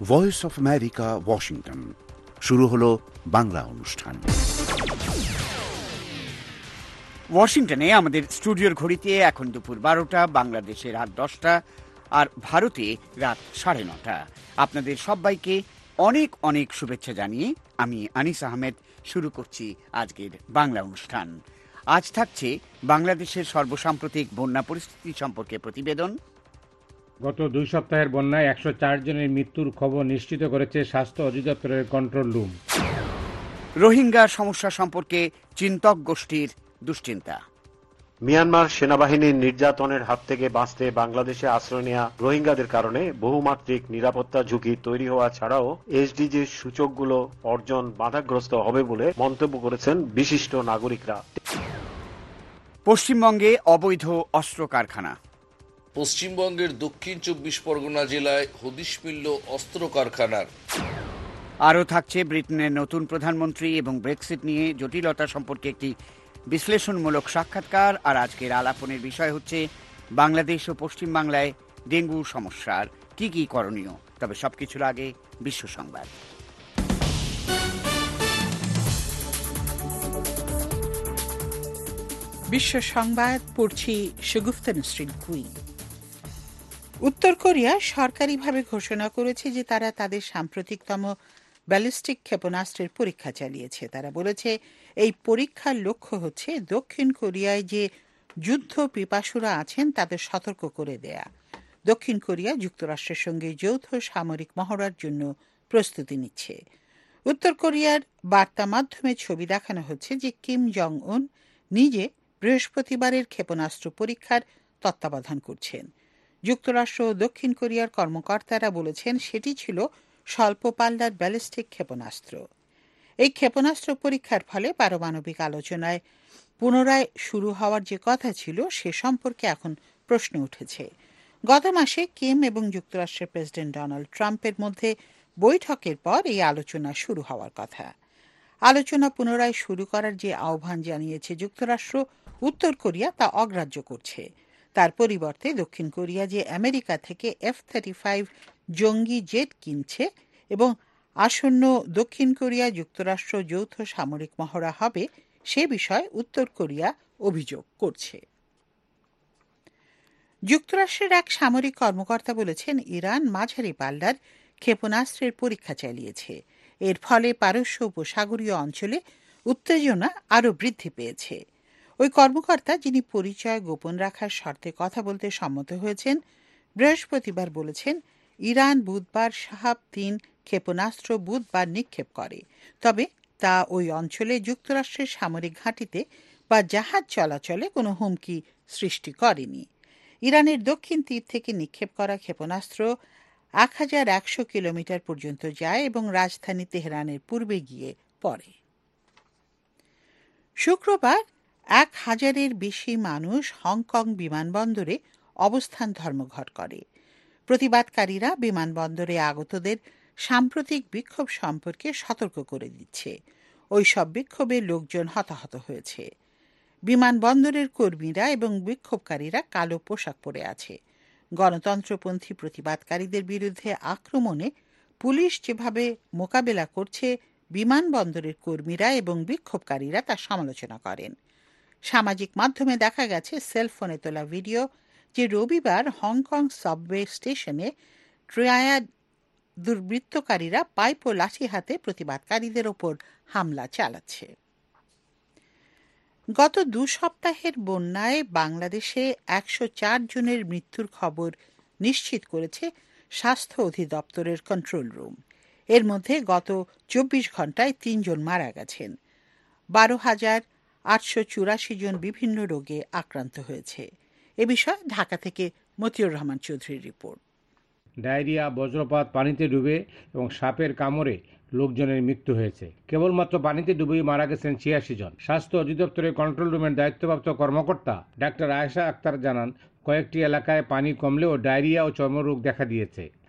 Voice of America, Washington. শুরু হলো বাংলা অনুষ্ঠান। ওয়াশিংটনে আমাদের স্টুডিওর ঘড়িতে এখন দুপুর 12টা, বাংলাদেশে রাত 10টা, আর ভারতে রাত 9:30। আপনাদের সবাইকে অনেক অনেক শুভেচ্ছা জানিয়ে আমি আনিস আহমেদ শুরু করছি আজকের বাংলা অনুষ্ঠান। আজ থাকছে বাংলাদেশের সর্বসাম্প্রতিক বন্যা পরিস্থিতি সম্পর্কে প্রতিবেদন। গত 2 সপ্তাহের বন্যায় 104 জনের মৃত্যুর খবর নিশ্চিত করেছে স্বাস্থ্য অধিদপ্তরের কন্ট্রোল রুম। রোহিঙ্গা সমস্যা সম্পর্কে চিন্তক গোষ্ঠীর দুশ্চিন্তা। মিয়ানমার সেনাবাহিনীর নির্যাতনের হাত থেকে বাঁচতে বাংলাদেশে আশ্রয় নেওয়া রোহিঙ্গাদের কারণে বহুমাত্রিক নিরাপত্তা ঝুঁকি তৈরি হওয়া ছাড়াও এসডিজির সূচকগুলো অর্জন বাধাগ্রস্ত হবে বলে মন্তব্য করেছেন বিশিষ্ট নাগরিকরা। পশ্চিমবঙ্গে অবৈধ অস্ত্র কারখানা। পশ্চিমবঙ্গের দক্ষিণ 24 পরগনা জেলায় হদিশ মিলল অস্ত্র কারখানার। আরও থাকছে ব্রিটেনের নতুন প্রধানমন্ত্রী এবং ব্রেক্সিট নিয়ে জটিলতা সম্পর্কে একটি বিশ্লেষণমূলক সাক্ষাৎকার। আর আজকের আলাপনের বিষয় হচ্ছে বাংলাদেশ ও পশ্চিমবাংলায় ডেঙ্গু সমস্যার কি কি করণীয়। তবে সবকিছুর আগে বিশ্ব সংবাদ। বিশ্ব সংবাদ পড়ছি শগুফতা নসরিন কুইন। উত্তর কোরিয়া সরকারিভাবে ঘোষণা করেছে যে তারা তাদের সাম্প্রতিকতম ব্যালিস্টিক ক্ষেপণাস্ত্রের পরীক্ষা চালিয়েছে। তারা বলেছে এই পরীক্ষার লক্ষ্য হচ্ছে দক্ষিণ কোরিয়ায় যে যুদ্ধ পিপাসুরা আছেন তাদের সতর্ক করে দেয়া। দক্ষিণ কোরিয়া যুক্তরাষ্ট্রের সঙ্গে যৌথ সামরিক মহড়ার জন্য প্রস্তুতি নিচ্ছে। উত্তর কোরিয়ার বার্তা মাধ্যমে ছবি দেখানো হচ্ছে যে কিম জং উন নিজে বৃহস্পতিবারের ক্ষেপণাস্ত্র পরীক্ষার তত্ত্বাবধান করছেন। যুক্তরাষ্ট্র ও দক্ষিণ কোরিয়ার কর্মকর্তারা বলেছেন সেটি ছিল স্বল্প পাল্লার ব্যালিস্টিক ক্ষেপণাস্ত্র। এই ক্ষেপণাস্ত্র পরীক্ষার ফলে পারমাণবিক আলোচনায় পুনরায় শুরু হওয়ার যে কথা ছিল সে সম্পর্কে এখন প্রশ্ন উঠেছে। গত মাসে কিম এবং যুক্তরাষ্ট্রের প্রেসিডেন্ট ডোনাল্ড ট্রাম্পের মধ্যে বৈঠকের পর এই আলোচনা শুরু হওয়ার কথা। আলোচনা পুনরায় শুরু করার যে আহ্বান জানিয়েছে যুক্তরাষ্ট্র, উত্তর কোরিয়া তা অগ্রাহ্য করছে। তার পরিবর্তে দক্ষিণ কোরিয়া যে আমেরিকা থেকে F-35 জঙ্গি জেট কিনছে এবং আসন্ন দক্ষিণ কোরিয়া যুক্তরাষ্ট্র যৌথ সামরিক মহড়া হবে সে বিষয়ে উত্তর কোরিয়া অভিযোগ করছে। যুক্তরাষ্ট্রের এক সামরিক কর্মকর্তা বলেছেন ইরান মাঝারি পাল্লার ক্ষেপণাস্ত্রের পরীক্ষা চালিয়েছে। এর ফলে পারস্য উপসাগরীয় অঞ্চলে উত্তেজনা আরও বৃদ্ধি পেয়েছে। ওই কর্মকর্তা, যিনি পরিচয় গোপন রাখার শর্তে কথা বলতে সম্মত হয়েছেন, বৃহস্পতিবার বলেছেন ইরান বুধবার শাহাব-3 ক্ষেপণাস্ত্র বুধবার নিক্ষেপ করে, তবে তা ওই অঞ্চলে যুক্তরাষ্ট্রের সামরিক ঘাঁটিতে বা জাহাজ চলাচলে কোনো হুমকি সৃষ্টি করেনি। ইরানের দক্ষিণ তীর থেকে নিক্ষেপ করা ক্ষেপণাস্ত্র 1100 কিলোমিটার পর্যন্ত যায় এবং রাজধানী তেহরানের পূর্বে গিয়ে পড়ে। শুক্রবার 1000-এর বেশি মানুষ হংকং বিমানবন্দরে অবস্থান ধর্মঘট করে। প্রতিবাদকারীরা বিমানবন্দরে আগতদের সাম্প্রতিক বিক্ষোভ সম্পর্কে সতর্ক করে দিচ্ছে। ওই সব বিক্ষোভে লোকজন হতাহত হয়েছে। বিমানবন্দরের কর্মীরা এবং বিক্ষোভকারীরা কালো পোশাক পরে আছে। গণতন্ত্রপন্থী প্রতিবাদকারীদের বিরুদ্ধে আক্রমণে পুলিশ যেভাবে মোকাবেলা করছে বিমানবন্দরের কর্মীরা এবং বিক্ষোভকারীরা তার সমালোচনা করেন। সামাজিক মাধ্যমে দেখা গেছে সেলফোনে তোলা ভিডিও যে রবিবার হংকং সাবওয়ে স্টেশনে ট্রায়াড দুর্বৃত্তকারীরা পাইপ ও লাঠি হাতে প্রতিবাদকারীদের ওপর হামলা চালাচ্ছে। গত 2 সপ্তাহের বন্যায় বাংলাদেশে 104 জনের মৃত্যুর খবর নিশ্চিত করেছে স্বাস্থ্য অধিদপ্তরের কন্ট্রোল রুম। এর মধ্যে গত 24 ঘন্টায় 3 জন মারা গেছেন। 12,884 জন বিভিন্ন রোগে আক্রান্ত হয়েছে। এ বিষয়ে ঢাকা থেকে মতিউর রহমান চৌধুরীর রিপোর্ট। ডায়রিয়া, বজ্রপাত, পানিতে ডুবে এবং সাপের কামড়ে লোকজনের মৃত্যু হয়েছে। কেবলমাত্র পানিতে ডুবেই মারা গেছেন 86 জন। স্বাস্থ্য অধিদপ্তরের কন্ট্রোল রুমের দায়িত্বপ্রাপ্ত কর্মকর্তা ডাক্তার আয়েশা আক্তার জানান, কয়েকটি এলাকায় পানি কমলেও ডায়রিয়া ও চর্মরোগ দেখা দিয়েছে।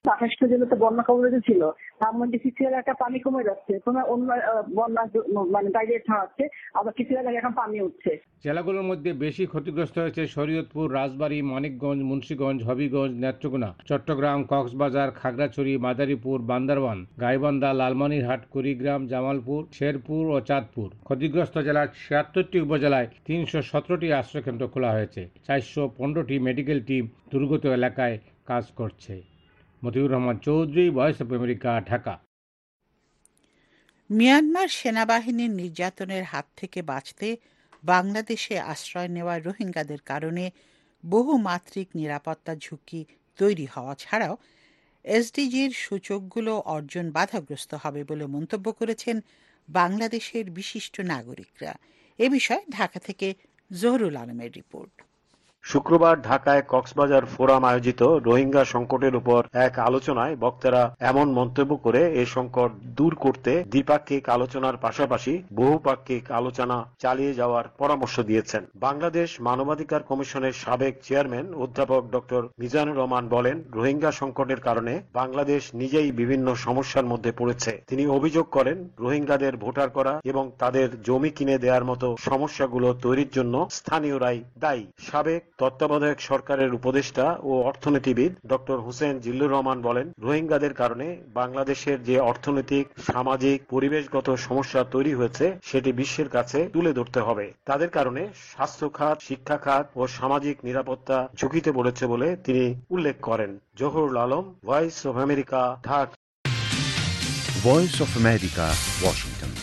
28 জেলা তো বন্যা কবলিত ছিল, তার মধ্যে কিছু এলাকা পানি কমে যাচ্ছে, তোমার অন্য বন্যা মানে বাইরে ছাড়াচ্ছে, আবার কিছু এলাকায় এখন পানি উঠছে। জেলাগুলোর মধ্যে বেশি ক্ষতিগ্রস্ত হয়েছে শরীয়তপুর, রাজবাড়ী, মানিকগঞ্জ, মুন্সিগঞ্জ, হবিগঞ্জ, নেত্রকোনা, চট্টগ্রাম, কক্সবাজার, খাগড়াছড়ি, মাদারীপুর, বান্দরবান, গাইবান্ধা, লালমনিরহাট, কুড়িগ্রাম, জামালপুর, শেরপুর ও চাঁদপুর। ক্ষতিগ্রস্ত জেলার ৭৬টি উপজেলায় ৩১৭টি আশ্রয়কেন্দ্র খোলা হয়েছে। ৪15টি মেডিকেল টিম দুর্গত এলাকায় কাজ করছে। Motiur Rahman Chowdhury, voice of America, Dhaka. Myanmar সেনাবাহিনীর নির্যাতনের হাত থেকে বাঁচতে বাংলাদেশে আশ্রয় নেওয়া রোহিঙ্গাদের কারণে বহুমাত্রিক নিরাপত্তা ঝুঁকি তৈরি হওয়া ছাড়াও এসডিজির সূচকগুলো অর্জন বাধাগ্রস্ত হবে বলে মন্তব্য করেছেন বাংলাদেশের বিশিষ্ট নাগরিকরা। এ বিষয়ে ঢাকা থেকে জহুরুল আলমের রিপোর্ট। শুক্রবার ঢাকায় কক্সবাজার ফোরাম আয়োজিত রোহিঙ্গা সংকটের উপর এক আলোচনায় বক্তারা এমন মন্তব্য করে এই সংকট দূর করতে দ্বিপাক্ষিক আলোচনার পাশাপাশি বহুপাক্ষিক আলোচনা চালিয়ে যাওয়ার পরামর্শ দিয়েছেন। বাংলাদেশ মানবাধিকার কমিশনের সাবেক চেয়ারম্যান অধ্যাপক ডক্টর মিজানুর রহমান বলেন, রোহিঙ্গা সংকটের কারণে বাংলাদেশ নিজেই বিভিন্ন সমস্যার মধ্যে পড়েছে। তিনি অভিযোগ করেন, রোহিঙ্গাদের ভোটার করা এবং তাদের জমি কিনে দেওয়ার মতো সমস্যাগুলো তৈরির জন্য স্থানীয়রাই দায়ী। সাবেক তত্ত্বাবধায়ক সরকারের উপদেষ্টা ও অর্থনীতিবিদ ডক্টর হোসেন জিল্লুর রহমান বলেন, রোহিঙ্গাদের কারণে বাংলাদেশের যে অর্থনৈতিক, সামাজিক, পরিবেশগত সমস্যা তৈরি হয়েছে সেটি বিশ্বের কাছে তুলে ধরতে হবে। তাদের কারণে স্বাস্থ্য খাত, শিক্ষা খাত ও সামাজিক নিরাপত্তা ঝুঁকিতে পড়েছে বলে তিনি উল্লেখ করেন। Zahurul Alam, voice of America, Dhaka. Voice of America, Washington.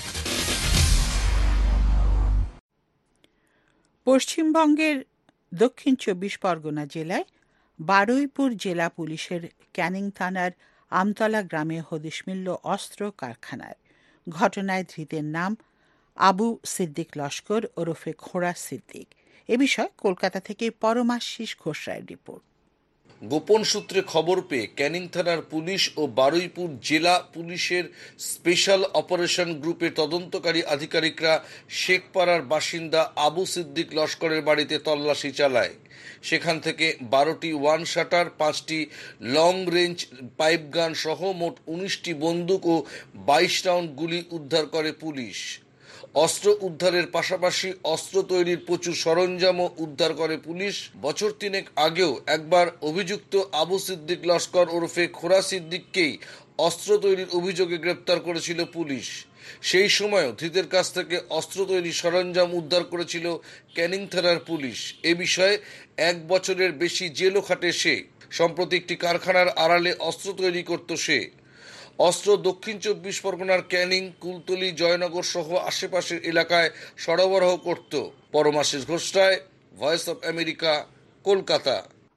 পশ্চিমবঙ্গের দক্ষিণ ২৪ পরগনা জেলায় বারুইপুর জেলা পুলিশের ক্যানিং থানার আমতলা গ্রামে হদিশ মিলল অস্ত্র কারখানার। ঘটনায় ধৃতের নাম আবু সিদ্দিক লস্কর ওরফে খোড়া সিদ্দিক। এ বিষয়ে কলকাতা থেকে পরমাশিস ঘোষ রায়ের রিপোর্ট। গোপন সূত্রে খবর পেয়ে ক্যানিং থানার পুলিশ ও বারুইপুর জেলা পুলিশের স্পেশাল অপারেশন গ্রুপের তদন্তকারী আধিকারিকরা শেখপাড়ার বাসিন্দা আবু সিদ্দিক লস্করের বাড়িতে তল্লাশি চালায়। সেখান থেকে 12টি ওয়ান শাটার, 5টি লং রেঞ্জ পাইপ গান সহ মোট 19টি বন্দুক ও 22 রাউন্ড গুলি উদ্ধার করে পুলিশ। অস্ত্র উদ্ধারের পাশাপাশি অস্ত্র তৈরির প্রচুর সরঞ্জামও উদ্ধার করে পুলিশ। বছর 3 আগেও একবার অভিযুক্ত আবু সিদ্দিক লস্কর ওরফে খোড়া সিদ্দিককেই অস্ত্র তৈরির অভিযোগে গ্রেপ্তার করেছিল পুলিশ। সেই সময়ও ধৃতের কাছ থেকে অস্ত্র তৈরির সরঞ্জাম উদ্ধার করেছিল ক্যানিং থানার পুলিশ। এ বিষয়ে 1 বছরের বেশি জেলও খাটে সে। সম্প্রতি একটি কারখানার আড়ালে অস্ত্র তৈরি করত সে। অস্ত্র দক্ষিণ 24 পরগনার ক্যানিং, কুলতলি, জয়নগর সহ আশেপাশের এলাকায় সরবরাহ করত। Paramashis Ghosh Roy, voice of America, Kolkata.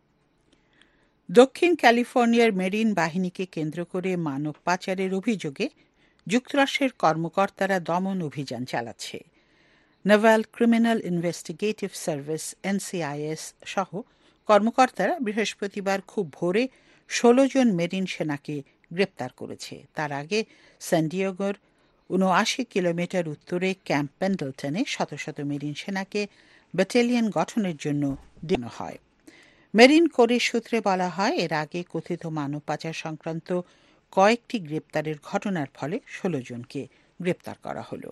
দক্ষিণ ক্যালিফোর্নিয়ার মেরিন বাহিনীকে কেন্দ্র করে মানব পাচারের অভিযোগে যুক্তরাষ্ট্রের কর্মকর্তারা দমন অভিযান চালাচ্ছে। Naval criminal investigative service NCIS সহ কর্মকর্তারা বৃহস্পতিবার খুব ভোরে 16 জন মেরিন সেনাকে গ্রেপ্তার করেছে। তার আগে সান ডিয়েগোর ৭৯ কিলোমিটার উত্তরে ক্যাম্প পেন্ডলটনে শত শত মেরিন সেনাকে ব্যাটালিয়ন গঠনের জন্য দেওয়া হয়। মেরিন কোরের সূত্রে বলা হয়, এর আগে কথিত মানব পাচার সংক্রান্ত কয়েকটি গ্রেপ্তারের ঘটনার ফলে 16 জনকে গ্রেপ্তার করা হল।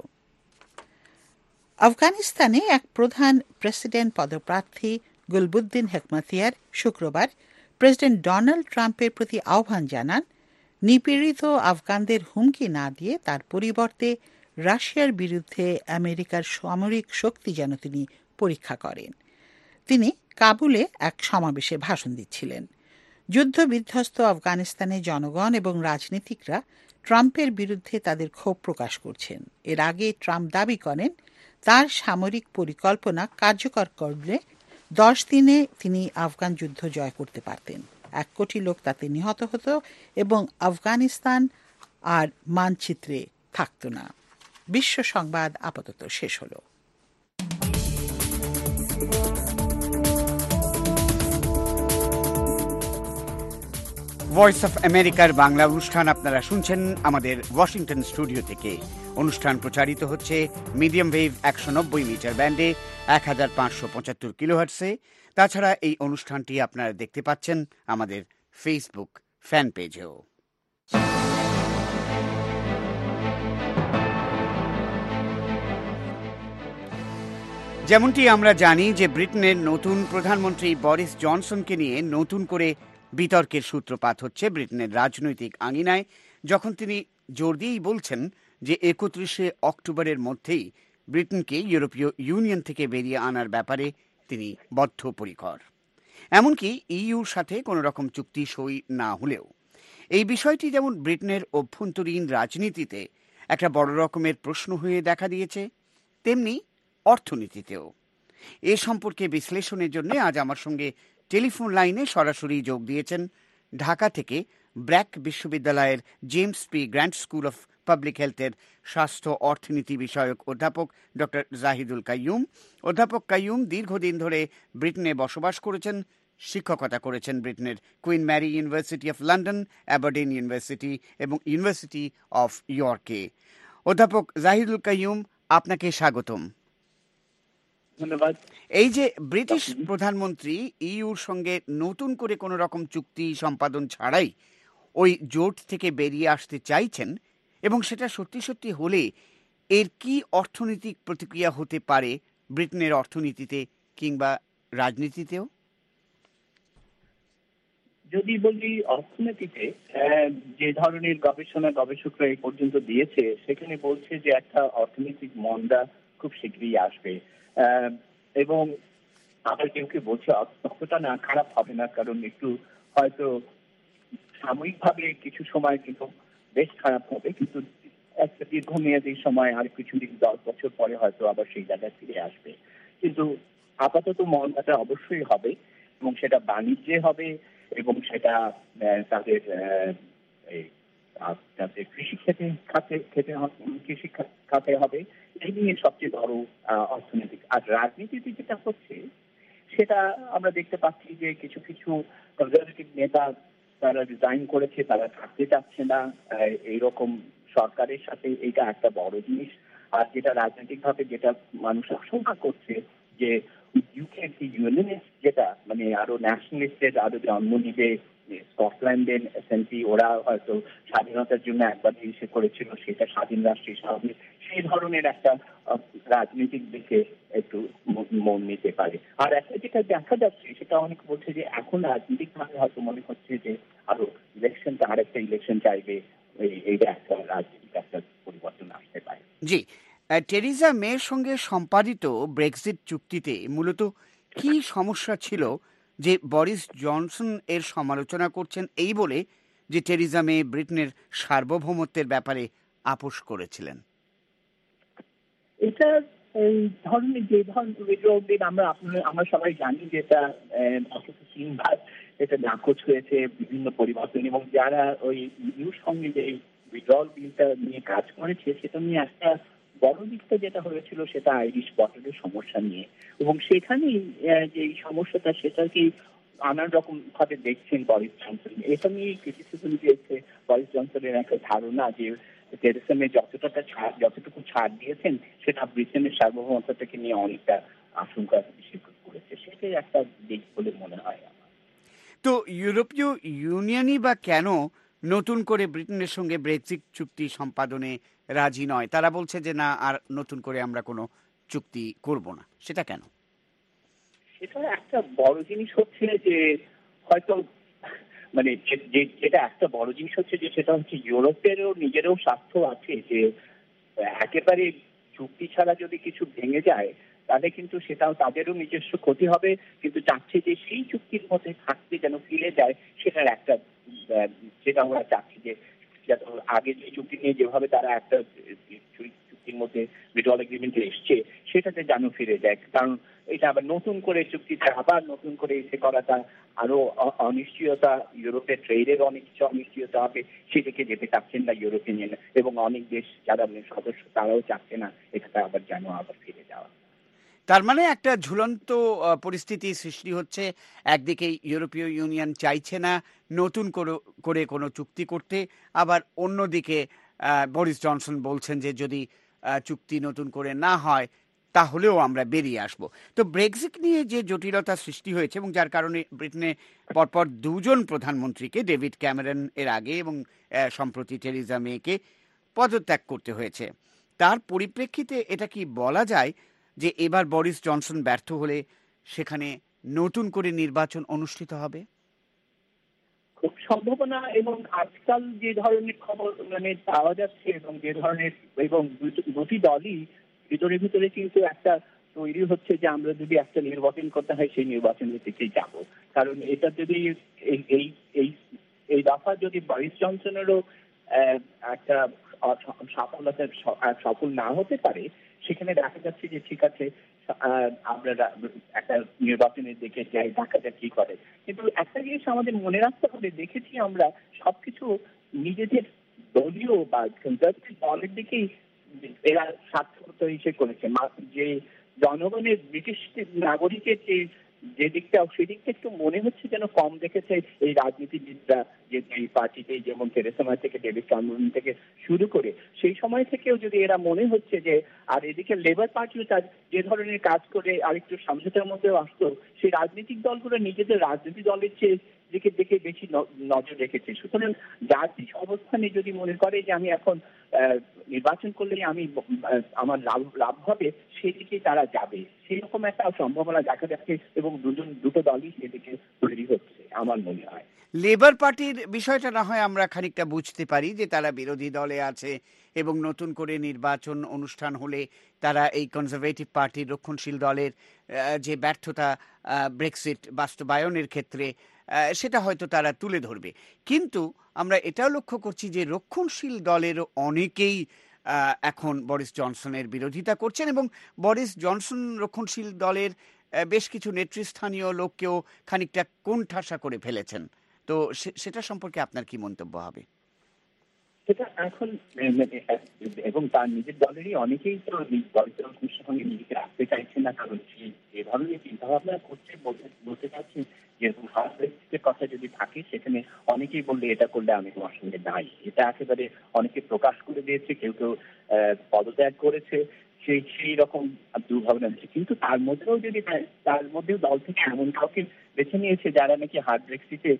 আফগানিস্তানে এক প্রধান প্রেসিডেন্ট পদপ্রার্থী গুলবুদ্দিন হেকমাতিয়ার শুক্রবার প্রেসিডেন্ট ডোনাল্ড ট্রাম্পের প্রতি আহ্বান জানান, নিপীড়িত আফগানদের হুমকি না দিয়ে তার পরিবর্তে রাশিয়ার বিরুদ্ধে আমেরিকার সামরিক শক্তি যেন তিনি পরীক্ষা করেন। তিনি কাবুলে এক সমাবেশে ভাষণ দিচ্ছিলেন। যুদ্ধবিধ্বস্ত আফগানিস্তানের জনগণ এবং রাজনীতিকরা ট্রাম্পের বিরুদ্ধে তাদের ক্ষোভ প্রকাশ করছেন। এর আগে ট্রাম্প দাবি করেন, তার সামরিক পরিকল্পনা কার্যকর করলে 10 দিনে তিনি আফগান যুদ্ধ জয় করতে পারতেন। 1 কোটি লোক তাতে নিহত হতো এবং আফগানিস্তান আর মানচিত্রে থাকত না। বিশ্ব সংবাদ আপাতত শেষ হল। ভয়েস অফ আমেরিকার বাংলা অনুষ্ঠান আপনারা শুনছেন আমাদের ওয়াশিংটন স্টুডিও থেকে। অনুষ্ঠান প্রচারিত হচ্ছে মিডিয়াম ওয়েভ 190 মিটার ব্যান্ডে 1575 কিলোহার্টসে। তাছাড়া এই অনুষ্ঠানটি আপনারা দেখতে পাচ্ছেন আমাদের ফেসবুক ফ্যান পেজেও। যেমনটি আমরা জানি যে ব্রিটেনের নতুন প্রধানমন্ত্রী বরিস জনসনকে নিয়ে নতুন করে বিতর্কের সূত্রপাত হচ্ছে ব্রিটেনের রাজনৈতিক আঙিনায়, যখন তিনি জোর দিয়েই বলছেন যে 31শে অক্টোবরের মধ্যেই ব্রিটেনকে ইউরোপীয় ইউনিয়ন থেকে বেরিয়ে আনার ব্যাপারে তিনি বদ্ধপরিকর। এমনকি ইইউর সাথে কোনো রকম চুক্তি সই না হলেও এই বিষয়টি যেমন ব্রিটেনের অভ্যন্তরীণ রাজনীতিতে একটা বড় রকমের প্রশ্ন হয়ে দেখা দিয়েছে, তেমনি অর্থনীতিতেও। এ সম্পর্কে বিশ্লেষণের জন্য আজ আমার সঙ্গে টেলিফোন লাইনে সরাসরি যোগ দিয়েছেন ঢাকা থেকে ব্র্যাক বিশ্ববিদ্যালয়ের James P Grant school of public হেলথের স্বাস্থ্য অর্থনীতি বিষয়ক অধ্যাপক ডক্টর জাহিদুল কাইয়ুম। অধ্যাপক কাইয়ুম দীর্ঘদিন ধরে ব্রিটেনে বসবাস করেছেন, শিক্ষকতা করেছেন ব্রিটেনের Queen Mary university of London, Aberdeen university এবং ইউনিভার্সিটি অফ ইয়র্কে। অধ্যাপক জাহিদুল কাইয়ুম, আপনাকে স্বাগতম। ধন্যবাদ। এই যে ব্রিটিশ প্রধানমন্ত্রী ইইউর সঙ্গে নতুন করে কোনো রকম চুক্তি সম্পাদন ছাড়াই ওই জোট থেকে বেরিয়ে আসতে চাইছেন, এবং সেটা সত্যি সত্যি হলে এর কি অর্থনৈতিক প্রতিক্রিয়া হতে পারে ব্রিটেনের অর্থনীতিতে কিংবা রাজনীতিতেও? যদি বলি অর্থনীতিতে যে ধরনের গবেষকরা এই পর্যন্ত দিয়েছে, সেখানে বলছে যে একটা অর্থনৈতিক মন্দা খুব শীঘ্রই আসবে, এবং আবার কেউ কেউ বলছে অতটা না খারাপ হবে না, কারণ একটু হয়তো সাময়িকভাবে কিছু সময় কিন্তু বেশ খারাপ হবে, কিন্তু একটা দীর্ঘমেয়াদী সময় আর কিছুদিন 10 বছর পরে হয়তো আবার সেই জায়গায় ফিরে আসবে। কিন্তু আপাতত মন্দাটা অবশ্যই হবে, এবং সেটা বাণিজ্যে হবে, এবং সেটা তাদের কৃষি খাতে হবে। এই নিয়ে সবচেয়ে বড় অর্থনৈতিক। আর রাজনীতিতে যেটা হচ্ছে সেটা আমরা দেখতে পাচ্ছি যে কিছু কিছু কনজারভেটিভ নেতা তারা রিজাইন করেছে, তারা থাকতে চাচ্ছে না এইরকম সরকারের সাথে। এইটা একটা বড় জিনিস। আর যেটা রাজনৈতিকভাবে যেটা মানুষ আশঙ্কা করছে যে ইউকে ইউনিয়নিস্ট, যেটা মানে আরো ন্যাশনালিস্টের আরো জন্ম নিবে, স্কটল্যান্ডের এসএনপি, ওরা হয়তো স্বাধীনতার জন্য একবার ইসে করেছিল, সেটা স্বাধীন রাষ্ট্র হিসাবে সেই ধরনের একটা রাজনৈতিক দিকে একটু মন নিতে পারে। আর একটা যেটা দেখা যাচ্ছে সেটা অনেক বলছে যে এখন রাজনৈতিক ভাবে হয়তো মনে হচ্ছে যে আরো ইলেকশনটা আরেকটা ইলেকশন চাইবে, এইটা একটা রাজনৈতিক একটা পরিবর্তন আসতে পারে। জি, টেরিজা মের সঙ্গে সম্পাদিত ব্রেক্সিট চুক্তিতে মূলত কি সমস্যা ছিল যে বরিস জনসন এর সমালোচনা করছেন এই বলে যে টেরিজা মে ব্রিটেনের সার্বভৌমত্বের ব্যাপারে আপোষ করেছিলেন? এটা এই ধরনের যে ধরনের বিদ্রোহীদের আমরা সবাই জানি যে এটা তিনবার এটা নাকচ হয়েছে, বিভিন্ন পরিবর্তন, এবং যারা ওই ইউর সঙ্গে যে উইথড্রল বিলটা নিয়ে কাজ করেছে সেটা নিয়ে একটা বড় দিকটা যেটা হয়েছিল সেটা আইরিশ বটলের সমস্যা নিয়ে, এবং সেখানেই যে সমস্যাটা সেটাকে নানান রকম ভাবে দেখছেন বরিস জনসন। এটা নিয়ে ক্রিটিসিজম দিয়েছে বরিস জনসনের একটা ধারণা যে টেরেসা মে যতটুকু ছাড় দিয়েছেন সেটা ব্রিটেনের সার্বভৌমত্বটাকে নিয়ে অনেকটা আশঙ্কা বেশি করেছে। সেটাই একটা দিক বলে মনে হয় আমার। তো ইউরোপীয় ইউনিয়নই বা কেন নতুন করে ব্রিটেনের সঙ্গে ব্রেক্সিট চুক্তি সম্পাদনে রাজি নয়? তারা বলছে যে না, আর নতুন করে আমরা কোনো চুক্তি করব না। সেটা কেন? সেটা একটা বড় জিনিস হচ্ছে যে হয়তো মানে যেটা একটা বড় জিনিস হচ্ছে যে সেটা হচ্ছে ইউরোপেরও নিজেরও স্বার্থ আছে যে একেবারে চুক্তি ছাড়া যদি কিছু ভেঙে যায় তাহলে কিন্তু সেটাও তাদেরও নিজস্ব ক্ষতি হবে, কিন্তু চাচ্ছে যে সেই চুক্তির মধ্যে থাকতে যেন ফিরে যায়, সেটার একটা যেটা আমরা চাচ্ছি যে আগে যে চুক্তি নিয়ে যেভাবে তারা একটা চুক্তির মধ্যে উইথড্রল এগ্রিমেন্টে এসছে সেটাতে যেন ফিরে যায়। কারণ এটা আবার নতুন করে চুক্তিটা আবার নতুন করে এসে করাটা আরো অনিশ্চয়তা, ইউরোপের ট্রেডের অনেক কিছু অনিশ্চয়তা হবে, সেদিকে যেতে চাচ্ছেন না ইউরোপিয়ান ইউনিয়ন, এবং অনেক দেশ যারা সদস্য তারাও চাচ্ছে না এটা আবার যেন আবার ফিরে যাওয়া। তার মানে একটা ঝুলন্ত পরিস্থিতি সৃষ্টি হচ্ছে। একদিকে ইউরোপীয় ইউনিয়ন চাইছে না নতুন করে কোনো চুক্তি করতে, আবার অন্যদিকে বরিস জনসন বলছেন যে যদি চুক্তি নতুন করে না হয় তাহলেও আমরা বেরিয়ে আসব। তো ব্রেক্সিট নিয়ে যে জটিলতা সৃষ্টি হয়েছে এবং যার কারণে ব্রিটেনে পরপর দুজন প্রধানমন্ত্রীকে, ডেভিড ক্যামেরন এর আগে এবং সম্প্রতি টেরিজা মেকে পদত্যাগ করতে হয়েছে, তার পরিপ্রেক্ষিতে এটা কি বলা যায় যে এবার বরিস জনসন ব্যর্থ হলে সেখানে নতুন করে নির্বাচন অনুষ্ঠিত হবে? খুব সম্ভাবনা, এবং আজকাল যে ধরনের খবর পাওয়া যাচ্ছে এবং যে ধরনের, এবং দুটি দলই ভিতরে ভিতরে কিন্তু একটা তৈরি হচ্ছে যে আমরা যদি একটা নির্বাচন করতে হয় সেই নির্বাচনের দিকেই যাব। কারণ এটা যদি এই এই এই দফা যদি বরিস জনসনেরও একটা সফল না হতে পারে, সেখানে দেখা যাচ্ছে যে ঠিক আছে আমরা একটা নির্বাচনের দিকে যাই, দেখা যাক কি করে। কিন্তু একটা জিনিস আমাদের মনে রাখতে হবে, দেখেছি আমরা সবকিছু নিজেদের দলীয় বা কনজারভেটিভ দলের দিকেই এরা স্বার্থগত হিসেবে করেছে। যে জনগণের ব্রিটিশ নাগরিকের যে দিকটা, সেদিকটা একটু মনে হচ্ছে যেন কম দেখেছে এই রাজনীতিবিদরা, যে এই পার্টিতে যেমন থেরেসা মে থেকে ডেভিড ক্যামেরন থেকে শুরু করে সেই সময় থেকেও যদি এরা মনে হচ্ছে যে, আর এদিকে লেবার পার্টিও তার যে ধরনের কাজ করে আরেকটু সমঝোতার মধ্যেও আসতো, সেই রাজনৈতিক দলগুলো নিজেদের রাজনীতি দলের চেয়ে দিকে বেশি নজর রেখেছে। সুতরাং জাতীয় অবস্থানে যদি মনে করে যে আমি এখন নির্বাচন করলে আমি আমার লাভ হবে, সেদিকে তারা যাবে, সেরকম একটা সম্ভাবনা দেখা যাচ্ছে এবং দুটো দলই সেদিকে তৈরি হচ্ছে আমার মনে হয়। লেবার পার্টির বিষয়টা না হয় আমরা খানিকটা বুঝতে পারি যে তারা বিরোধী দলে আছে এবং নতুন করে নির্বাচন অনুষ্ঠান হলে তারা এই কনজারভেটিভ পার্টির রক্ষণশীল দলের যে ব্যর্থতা ব্রেক্সিট বাস্তবায়নের ক্ষেত্রে, সেটা হয়তো তারা তুলে ধরবে। কিন্তু আমরা এটাও লক্ষ্য করছি যে রক্ষণশীল দলের অনেকেই এখন বরিস জনসনের বিরোধিতা করছেন এবং বরিস জনসন রক্ষণশীল দলের বেশ কিছু নেতৃস্থানীয় লোককেও খানিকটা কোণঠাসা করে ফেলেছেন। তো সেটা সম্পর্কে আপনার কি মন্তব্য হবে? সেটা এখন এবং তার নিজের দলেরই অনেকেই তো বরিস জনসনের সঙ্গে নিজেকে রাখতে চাইছে না, কারণ যে ধরনের চিন্তা ভাবনা করছে, বলতে চাচ্ছেন যেরকম হার্টের কথা যদি থাকে, সেখানে অনেকেই বললে এটা করলে আমি তোমার সঙ্গে নাই, এটা একেবারে অনেকে প্রকাশ করে দিয়েছে, কেউ কেউ পদত্যাগ করেছে, সেই রকম দুর্ভাবনা হচ্ছে। কিন্তু তার মধ্যেও দল থেকে এমন কাউকে বেছে নিয়েছে যারা নাকি হার্ড ব্রেক্সিটে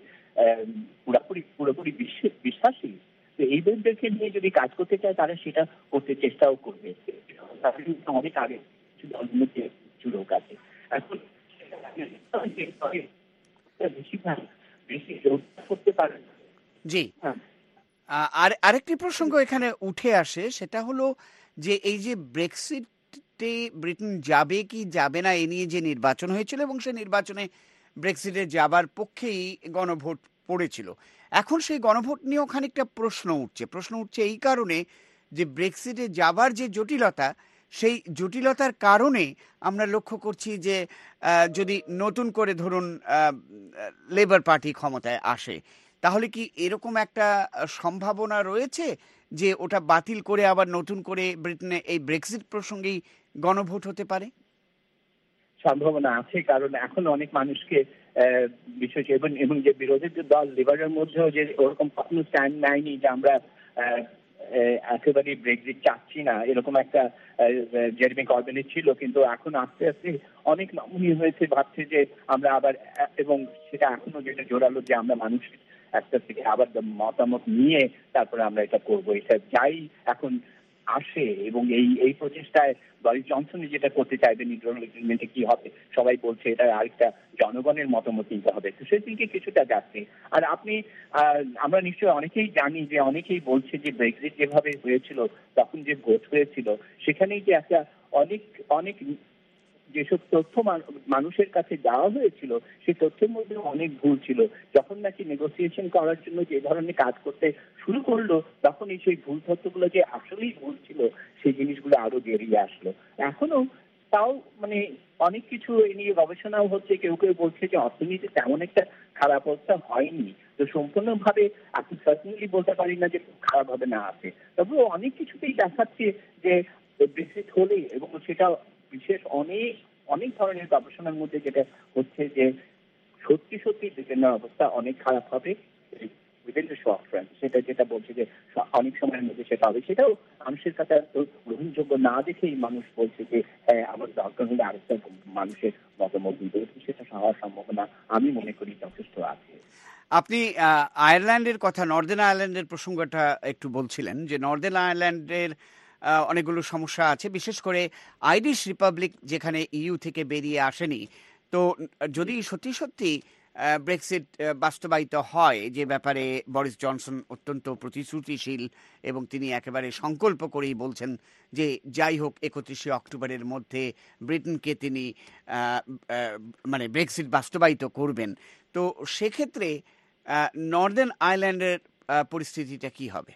পুরোপুরি বিশ্বাসী। তো এই লোকদেরকে নিয়ে যদি কাজ করতে চায় তারা সেটা করতে চেষ্টাও করবে। অনেক আগে কিছু দলের মধ্যে কিছু লোক আছে এখন বেশি করতে পারে। জি, আর আরেকটি প্রসঙ্গ এখানে উঠে আসে, সেটা হলো যে এই যে ব্রেক্সিটে ব্রিটেন যাবে কি যাবে না এ নিয়ে যে নির্বাচন হয়েছিল এবং সেই নির্বাচনে ব্রেক্সিটে যাবার পক্ষেই গণভোট পড়েছিল, এখন সেই গণভোট নিয়েও খানিকটা প্রশ্ন উঠছে এই কারণে যে ব্রেক্সিটে যাবার যে জটিলতা, সেই জটিলতার কারণে আমরা লক্ষ্য করছি যে যদি নতুন করে ধরুন লেবার পার্টি ক্ষমতায় আসে, তাহলে কি এরকম একটা সম্ভাবনা রয়েছে যে ওটা বাতিল করে আবার নতুন করে ব্রিটেনে এই ব্রেক্সিট প্রসঙ্গেই গণভোট হতে পারে? সম্ভাবনা আছে, কারণ এখন অনেক মানুষকে বিশেষ এবং যে বিরোধী দল লিবারের মধ্যেও যে ওরকম কখনো স্ট্যান্ড নেয়নি যে আমরা একেবারে ব্রেক্সিট চাচ্ছি না, এরকম একটা জেরেমি করবিনের ছিল, কিন্তু এখন আস্তে আস্তে অনেক নমনীয় হয়েছে, ভাবছে যে আমরা আবার, এবং সেটা এখনো যেটা জোরালো যে আমরা মানুষ একটা থেকে আবার মতামত নিয়ে তারপরে আমরা এটা করবো, এটা যাই এখন আসে। এবং এই প্রচেষ্টায় বরিস জনসন যেটা করতে চাইবে নিউট্রাল এগ্রিমেন্টে কি হবে, সবাই বলছে এটা আরেকটা জনগণের মতামত নিতে হবে, তো সেদিকে কিছুটা যাচ্ছে। আর আমরা নিশ্চয়ই অনেকেই জানি যে অনেকেই বলছে যে ব্রেক্সিট যেভাবে হয়েছিল তখন যে ভোট হয়েছিল সেখানেই যে একটা অনেক যেসব তথ্য মানুষের কাছে দেওয়া হয়েছিল সেই তথ্যের মধ্যে অনেক ভুল ছিল। যখন নাকি নেগোসিয়েশন করার জন্য যে ধরনের কাজ করতে শুরু করলো, তখন সেই ভুল তথ্যগুলো যে আসলেই ভুল ছিল সেই জিনিসগুলো আরো বেরিয়ে আসলো। এখনো তাও অনেক কিছু এ নিয়ে গবেষণাও হচ্ছে, কেউ কেউ বলছে যে অর্থনীতি তেমন একটা খারাপ অবস্থা হয়নি, তো সম্পূর্ণভাবে আপনি সার্টেনলি বলতে পারি না যে খারাপ হবে না আছে, তবুও অনেক কিছুতেই দেখাচ্ছে যে ব্রেক্সিট হলে, এবং সেটা বিশেষ অনেক ধরনের গবেষণার মধ্যে যেটা হচ্ছে যে সত্যি বিভিন্ন অবস্থা অনেক খারাপ হবে উইদিন দ্য শর্ট রান, সেটা যেটা বলছে যে অনেক সময়ের মধ্যে সেটা হবে, সেটাও মানুষের কাছে গ্রহণযোগ্য না দেখেই মানুষ বলছে যে হ্যাঁ আমার দরকার হলে আরেকটা মানুষের মতামত দিতে, সেটা হওয়ার সম্ভাবনা আমি মনে করি যথেষ্ট আছে। আপনি আয়ারল্যান্ডের কথা, নর্দার্ন আয়ারল্যান্ডের প্রসঙ্গটা একটু বলছিলেন যে নর্দার্ন আয়ারল্যান্ডের অনেকগুলো সমস্যা আছে, বিশেষ করে আইরিশ রিপাবলিক যেখানে ইইউ থেকে বেরিয়ে আসেনি। তো যদি সত্যি সত্যি ব্রেক্সিট বাস্তবায়িত হয়, যে ব্যাপারে বরিস জনসন অত্যন্ত প্রতিশ্রুতিশীল এবং তিনি একেবারে সংকল্প করেই বলছেন যে যাই হোক 31শে অক্টোবরের মধ্যে ব্রিটেনকে তিনি মানে ব্রেক্সিট বাস্তবায়িত করবেন, তো সেক্ষেত্রে নর্দার্ন আয়ারল্যান্ডের পরিস্থিতিটা কি হবে?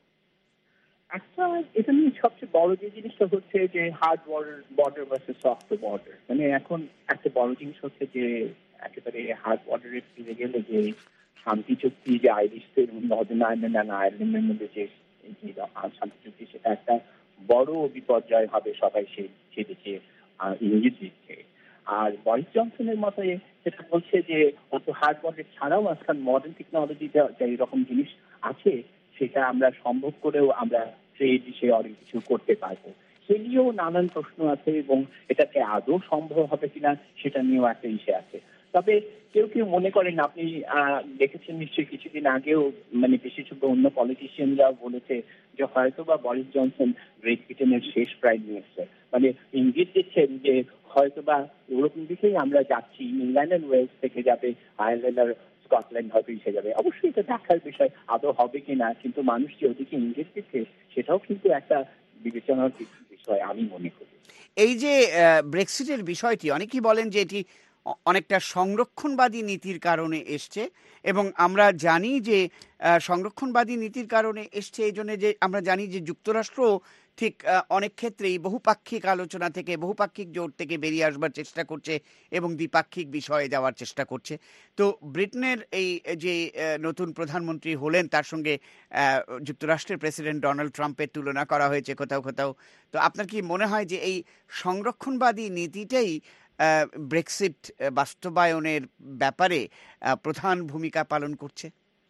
একটা এটা নিয়ে সবচেয়ে বড় যে জিনিসটা হচ্ছে যে hard border versus soft border. মানে এখন একটা বড় জিনিস হচ্ছে যে একেবারে হার্ড বর্ডারে ফিরে গেলে যে শান্তি চুক্তি, যে আইরিশদের নর্দার্ন আয়ারল্যান্ড আর আয়ারল্যান্ডের মধ্যে যে শান্তি চুক্তি, সেটা একটা বড় বিপর্যয় হবে সবাই সেদিকে ইঙ্গিত দিচ্ছে। আর বরিস জনসনের মতে সেটা বলছে যে অত হার্ড বর্ডার ছাড়াও আজকাল মডার্ন টেকনোলজিতে যে এরকম জিনিস আছে সেটা আমরা সম্ভব করেও আমরা ট্রেড সে অনেক কিছু করতে পারবো। সে নিয়েও নানান প্রশ্ন আছে এবং এটাকে আদৌ সম্ভব হবে কিনা সেটা নিয়েও একটা ইস্যু আছে। তবে কেউ কেউ মনে করেন, আপনি দেখেছেন নিশ্চয়ই কিছুদিন আগেও মানে বিশেষজ্ঞ অন্য পলিটিশিয়ানরাও বলেছে যে হয়তো বা বরিস জনসন গ্রেট ব্রিটেনের শেষ প্রাইম মিনিস্টার, মানে ইঙ্গিত দিচ্ছেন যে হয়তো বা ওরকম দিকেই আমরা যাচ্ছি। ইংল্যান্ড এন্ড ওয়েলস থেকে যাবে, আয়ারল্যান্ড আর স্কটল্যান্ড হয়তো এসে যাবে। অবশ্যই এটা দেখার বিষয় আদৌ হবে কিনা, কিন্তু মানুষ যে ওদিকে ইঙ্গিত দিচ্ছে সেটাও কিন্তু একটা বিবেচনার বিষয় আমি মনে করি। এই যে ব্রেক্সিটের বিষয়টি, অনেকেই বলেন যে এটি অনেকটা সংরক্ষণবাদী নীতির কারণে এসছে, এবং আমরা জানি যে সংরক্ষণবাদী নীতির কারণে এসছে এই জন্য যে আমরা জানি যে যুক্তরাষ্ট্র ঠিক অনেক ক্ষেত্রেই বহুপাক্ষিক আলোচনা থেকে, বহুপাক্ষিক জোট থেকে বেরিয়ে আসবার চেষ্টা করছে এবং দ্বিপাক্ষিক বিষয়ে যাওয়ার চেষ্টা করছে। তো ব্রিটেনের এই যে নতুন প্রধানমন্ত্রী হলেন, তার সঙ্গে যুক্তরাষ্ট্রের প্রেসিডেন্ট ডোনাল্ড ট্রাম্পের তুলনা করা হয়েছে কোথাও কোথাও। তো আপনার কি মনে হয় যে এই সংরক্ষণবাদী নীতিটাই ব্রেক্সিট বাস্তবায়নের ব্যাপারে প্রধান ভূমিকা পালন করছে?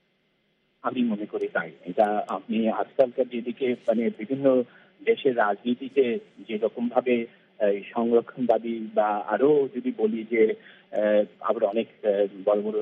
আমি মনে করি তাই। এটা আপনি আজকালকার যেদিকে মানে বিভিন্ন দেশের রাজনীতিতে যেরকম ভাবে সংরক্ষণবাদী বা আরো যদি বলি যে আবার অনেক বড় বড়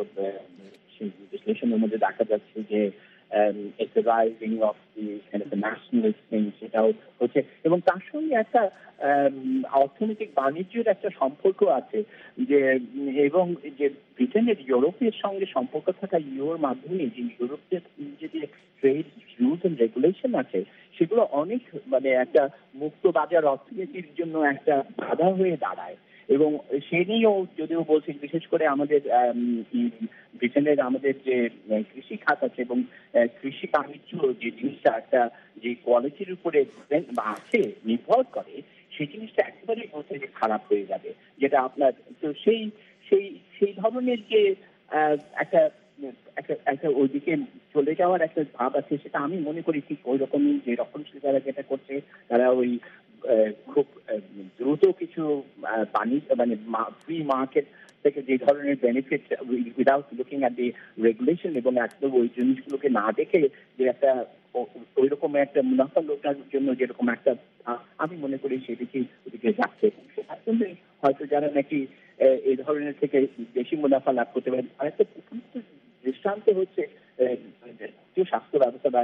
বিশ্লেষণের মধ্যে দেখা যাচ্ছে যে it's the rising of the kind of the nationalist thing, সেটাও হচ্ছে। এবং তার সঙ্গে একটা অর্থনৈতিক বাণিজ্যের একটা সম্পর্ক আছে যে, এবং যে ব্রিটেনের ইউরোপের সঙ্গে সম্পর্ক থাকা ইউরোর মাধ্যমে যে ইউরোপের যে ট্রেড রুলস এন্ড রেগুলেশন আছে সেগুলো অনেক মানে একটা মুক্ত বাজার অর্থনীতির জন্য একটা বাধা হয়ে দাঁড়ায়। এবং সে নিয়েও যদিও বলছি, বিশেষ করে আমাদের ব্রিটেনের আমাদের যে কৃষি খাত আছে এবং কৃষি বাণিজ্য যে জিনিসটা একটা যে কোয়ালিটির উপরে আছে নির্ভর করে, সেই জিনিসটা একেবারেই বলছে যে খারাপ হয়ে যাবে, যেটা আপনার তো সেই সেই সেই ধরনের যে একটা একটা ওইদিকে চলে যাওয়ার একটা ভাব আছে, সেটা আমি মনে করি ঠিক ওই রকমই যে রক্ষণশীল যারা যেটা করছে তারা ওই খুব দ্রুত কিছু বাণিজ্য মানে ফ্রি মার্কেট থেকে যে ধরনের benefit without looking at the regulation এবং একদম ওই জিনিসগুলোকে না দেখে যে একটা ওই রকম একটা মুনাফা লোটার জন্য যেরকম একটা আমি মনে করি সেদিকেই ওদিকে যাচ্ছে। সেটার জন্য হয়তো যারা নাকি এই ধরনের থেকে বেশি মুনাফা লাভ করতে পারে। আরেকটা দৃষ্টান্ত হচ্ছে স্বাস্থ্য ব্যবস্থা বা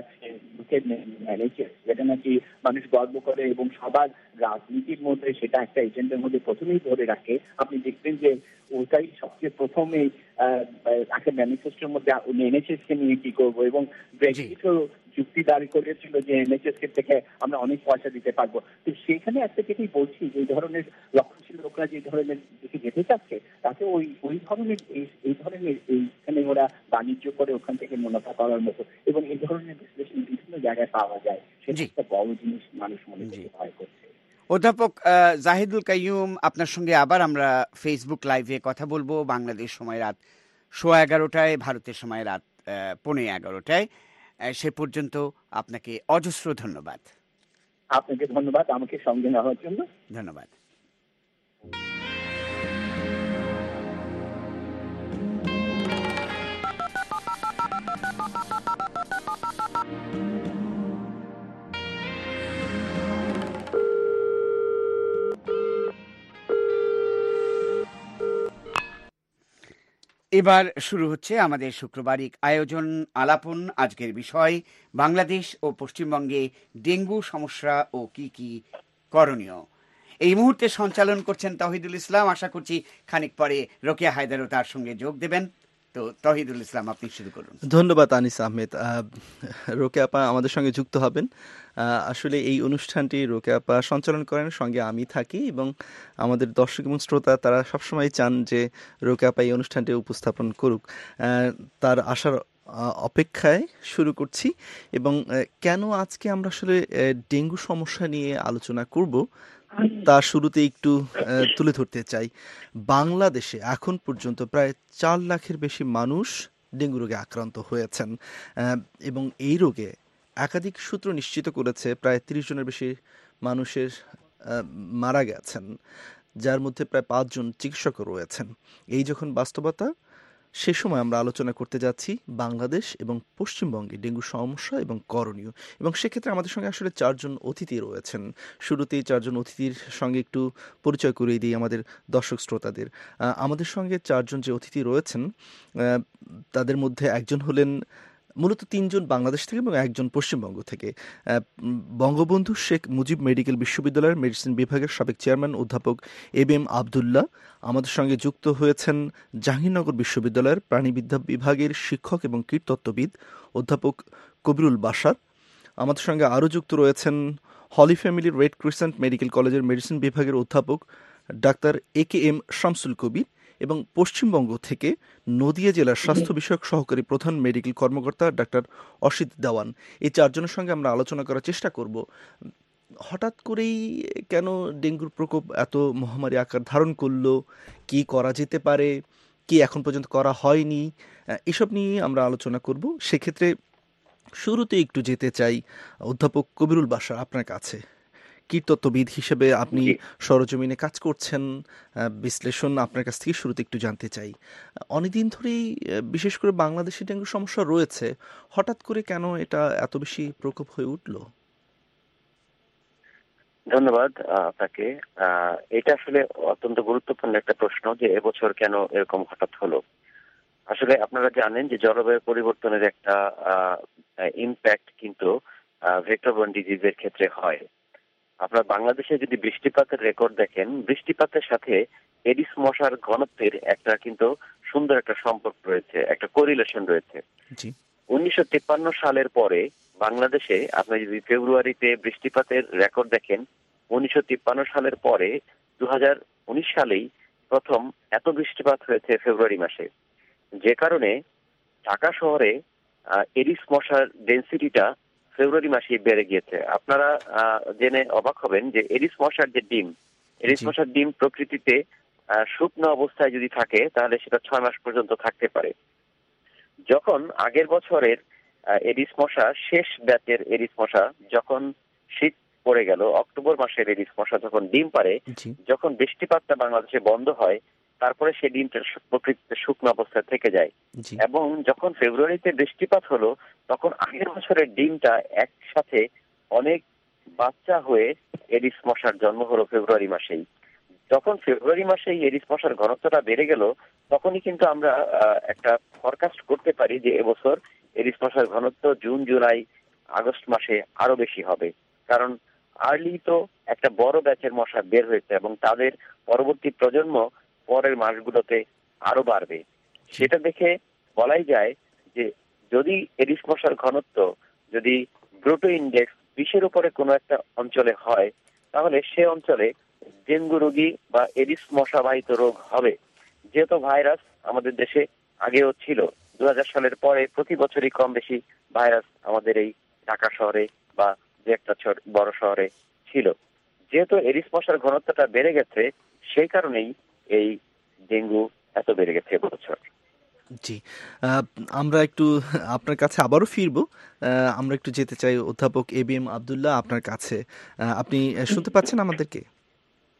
NHS, যেটা নাকি মানুষ গর্ব করে এবং সবার রাজনীতির মধ্যে সেটা একটা এজেন্ডার মধ্যে প্রথমেই ধরে রাখে। আপনি দেখবেন যে ওটাই সবচেয়ে প্রথমে একটা ম্যানিফেস্টোর মধ্যে NHS কে নিয়ে কি করবো, এবং ব্রেক্সিটও চুক্তি দাঁড়ি করেছিল যে NHS কে থেকে আমরা অনেক পয়সা দিতে পারবো। তো সেখানে একটা যেটাই বলছি যে এই ধরনের রক্ষণশীল লোকরা যে ধরনের দিকে যেতে চাচ্ছে তাতে ওই ধরনের এই ধরনের এইখানে ওরা বাণিজ্য করে ওখান থেকে মুনাফা করার মতো, এবং এই ধরনের বিশ্লেষণ বিভিন্ন জায়গায় পাওয়া যায়। সেটা একটা বড় জিনিস মানুষ মনে করতে ভয় করছে। অধ্যাপক জাহিদুল কাইয়ুম, আপনার সঙ্গে আবার আমরা ফেসবুক লাইভে কথা বলবো বাংলাদেশ সময় রাত 11:15, ভারতের সময় রাত 11:15। সে পর্যন্ত আপনাকে অজস্র ধন্যবাদ। আপনাকে ধন্যবাদ আমাকে সঙ্গে নেওয়ার জন্য। ধন্যবাদ। এবার শুরু হচ্ছে আমাদের শুক্রবারিক আয়োজন আলাপন। আজকের বিষয় বাংলাদেশ ও পশ্চিমবঙ্গে ডেঙ্গু সমস্যা ও কি কি করণীয়। এই মুহূর্তে সঞ্চালন করছেন তহিদুল ইসলাম। আশা করছি খানিক পরে রোকেয়া হায়দারও তার সঙ্গে যোগ দেবেন। তো তহিদুল ইসলাম, আপনি শুরু করুন। ধন্যবাদ আনিস আহমেদ। রোকেয়া আপা আমাদের সঙ্গে যুক্ত হবেন। আসলে এই অনুষ্ঠানটি রোকেয়া আপা সঞ্চালন করেন, সঙ্গে আমি থাকি, এবং আমাদের দর্শক এবং শ্রোতা তারা সবসময় চান যে রোকেয়া আপা এই অনুষ্ঠানটি উপস্থাপন করুক। তার আসার অপেক্ষায় শুরু করছি। এবং কেন আজকে আমরা আসলে ডেঙ্গু সমস্যা নিয়ে আলোচনা করব তা শুরুতে একটু তুলে ধরতে চাই। বাংলাদেশে এখন পর্যন্ত প্রায় 4 লাখের বেশি মানুষ ডেঙ্গু রোগে আক্রান্ত হয়েছেন, এবং এই রোগে একাধিক সূত্র নিশ্চিত করেছে প্রায় 30 জনের বেশি মানুষের মারা গেছেন, যার মধ্যে প্রায় 5 জন চিকিৎসকও রয়েছেন। এই যখন বাস্তবতা, সে সময় আমরা আলোচনা করতে যাচ্ছি বাংলাদেশ এবং পশ্চিমবঙ্গে ডেঙ্গু সমস্যা এবং করণীয়। এবং সেক্ষেত্রে আমাদের সঙ্গে আসলে 4 জন অতিথি রয়েছেন। শুরুতেই 4 জন অতিথির সঙ্গে একটু পরিচয় করিয়ে দিই আমাদের দর্শক শ্রোতাদের। আমাদের সঙ্গে 4 জন যে অতিথি রয়েছেন তাদের মধ্যে একজন হলেন, মূলত 3 জন বাংলাদেশ থেকে এবং 1 জন পশ্চিমবঙ্গ থেকে। বঙ্গবন্ধু শেখ মুজিব মেডিকেল বিশ্ববিদ্যালয়ের মেডিসিন বিভাগের সাবেক চেয়ারম্যান অধ্যাপক এবিএম আবদুল্লাহ আমাদের সঙ্গে যুক্ত হয়েছেন। জাহাঙ্গীরনগর বিশ্ববিদ্যালয়ের প্রাণীবিদ্যা বিভাগের শিক্ষক এবং কীটতত্ত্ববিদ অধ্যাপক কবিরুল বাশার। আমাদের সঙ্গে আরও যুক্ত রয়েছেন holy family red crescent medical কলেজের মেডিসিন বিভাগের অধ্যাপক ডাক্তার AKM শামসুল কবির, এবং পশ্চিমবঙ্গ থেকে নদিয়া জেলার স্বাস্থ্য বিষয়ক সহকারী প্রধান মেডিকেল কর্মকর্তা ডাক্তার অসিত দেওয়ান। এই 4 জনের সঙ্গে আমরা আলোচনা করার চেষ্টা করব হঠাৎ করেই কেন ডেঙ্গুর প্রকোপ এত মহামারী আকার ধারণ করলো, কি করা যেতে পারে, কি এখন পর্যন্ত করা হয়নি, এসব নিয়ে আমরা আলোচনা করব। সেক্ষেত্রে শুরুতে একটু যেতে চাই অধ্যাপক কবিরুল বাশার আপনার কাছে। কীটতত্ত্ববিদ হিসেবে আপনি সরজমিনে কাজ করছেন, বিশ্লেষণ আপনার কাছ থেকে শুরুতে একটু জানতে চাই। অনেকদিন ধরেই বিশেষ করে বাংলাদেশে ডেঙ্গু সমস্যা রয়েছে, হঠাৎ করে কেন এটা এত বেশি প্রকোপ হয়ে উঠল? ধন্যবাদ আপনাকে। এটা আসলে অত্যন্ত গুরুত্বপূর্ণ একটা প্রশ্ন যে এবছর কেন এরকম হঠাৎ হলো। আসলে আপনারা জানেন যে জলবায়ু পরিবর্তনের একটা ইমপ্যাক্ট কিন্তু ভেক্টরবর্ন ডিজিজের ক্ষেত্রে হয়। আপনার বাংলাদেশে যদি বৃষ্টিপাতের রেকর্ড দেখেন, বৃষ্টিপাতের সাথে এডিস মশার ঘনত্বের একটা কিন্তু সুন্দর একটা সম্পর্ক রয়েছে, একটা কোরিলেশন রয়েছে। 1953 সালের পরে বাংলাদেশে আপনি যদি ফেব্রুয়ারিতে বৃষ্টিপাতের রেকর্ড দেখেন, 1953 সালের পরে 2019 সালেই প্রথম এত বৃষ্টিপাত হয়েছে ফেব্রুয়ারি মাসে, যে কারণে ঢাকা শহরে এডিস মশার ডেন্সিটিটা ফেব্রুয়ারি মাসে বেড়ে গিয়েছে। আপনারা জেনে অবাক হবেন যে এডিস মশার যে ডিম, এডিস মশার ডিম প্রকৃতিতে শুকনো অবস্থায় যদি থাকে তাহলে সেটা 6 মাস পর্যন্ত থাকতে পারে। যখন আগের বছরের এডিস মশা, শেষ ব্যাচের এডিস মশা, যখন শীত পড়ে গেল, অক্টোবর মাসের এডিস মশা যখন ডিম পারে, যখন বৃষ্টিপাতটা বাংলাদেশে বন্ধ হয়, তারপরে সেই ডিমটা প্রকৃতিতে শুকনো অবস্থায় থেকে যায়। এবং যখন ফেব্রুয়ারিতে বৃষ্টিপাত হলো, তখন আগের বছরের ডিমটা একসাথে অনেক বাচ্চা হয়ে এডিস মশার জন্ম হলো ফেব্রুয়ারি মাসেই। যখন ফেব্রুয়ারি মাসে এডিস মশার ঘনত্বটা বেড়ে গেল, তখনই কিন্তু আমরা একটা ফরকাস্ট করতে পারি যে এবছর এডিস মশার ঘনত্ব জুন, জুলাই, আগস্ট মাসে আরো বেশি হবে। কারণ আর্লি তো একটা বড় ব্যাচের মশা বের হয়েছে এবং তাদের পরবর্তী প্রজন্ম পরের মাসগুলোতে আরো বাড়বে। সেটা দেখে বলাই যায় যে যদি এডিস মশার ঘনত্ব, যদি ব্রুটো ইন্ডেক্স 20-এর উপরে কোনো একটা অঞ্চলে হয়, তাহলে সে অঞ্চলে ডেঙ্গু রোগী বা এডিস মশাবাহিত রোগ হবে। যেহেতু ভাইরাস আমাদের দেশে আগেও ছিল, 2000 সালের পরে প্রতি বছরই কম বেশি ভাইরাস আমাদের এই ঢাকা শহরে বা যে একটা বড় শহরে ছিল। যেহেতু এডিস মশার ঘনত্বটা বেড়ে গেছে, সেই কারণেই এই ডেঙ্গু এত বেড়ে গেছে এবছর। জি, আমরা একটু আপনার কাছে আবারও ফিরবো। আমরা একটু যেতে চাই অধ্যাপক এবিএম আবদুল্লাহ আপনার কাছে। আপনি শুনতে পাচ্ছেন আমাদেরকে?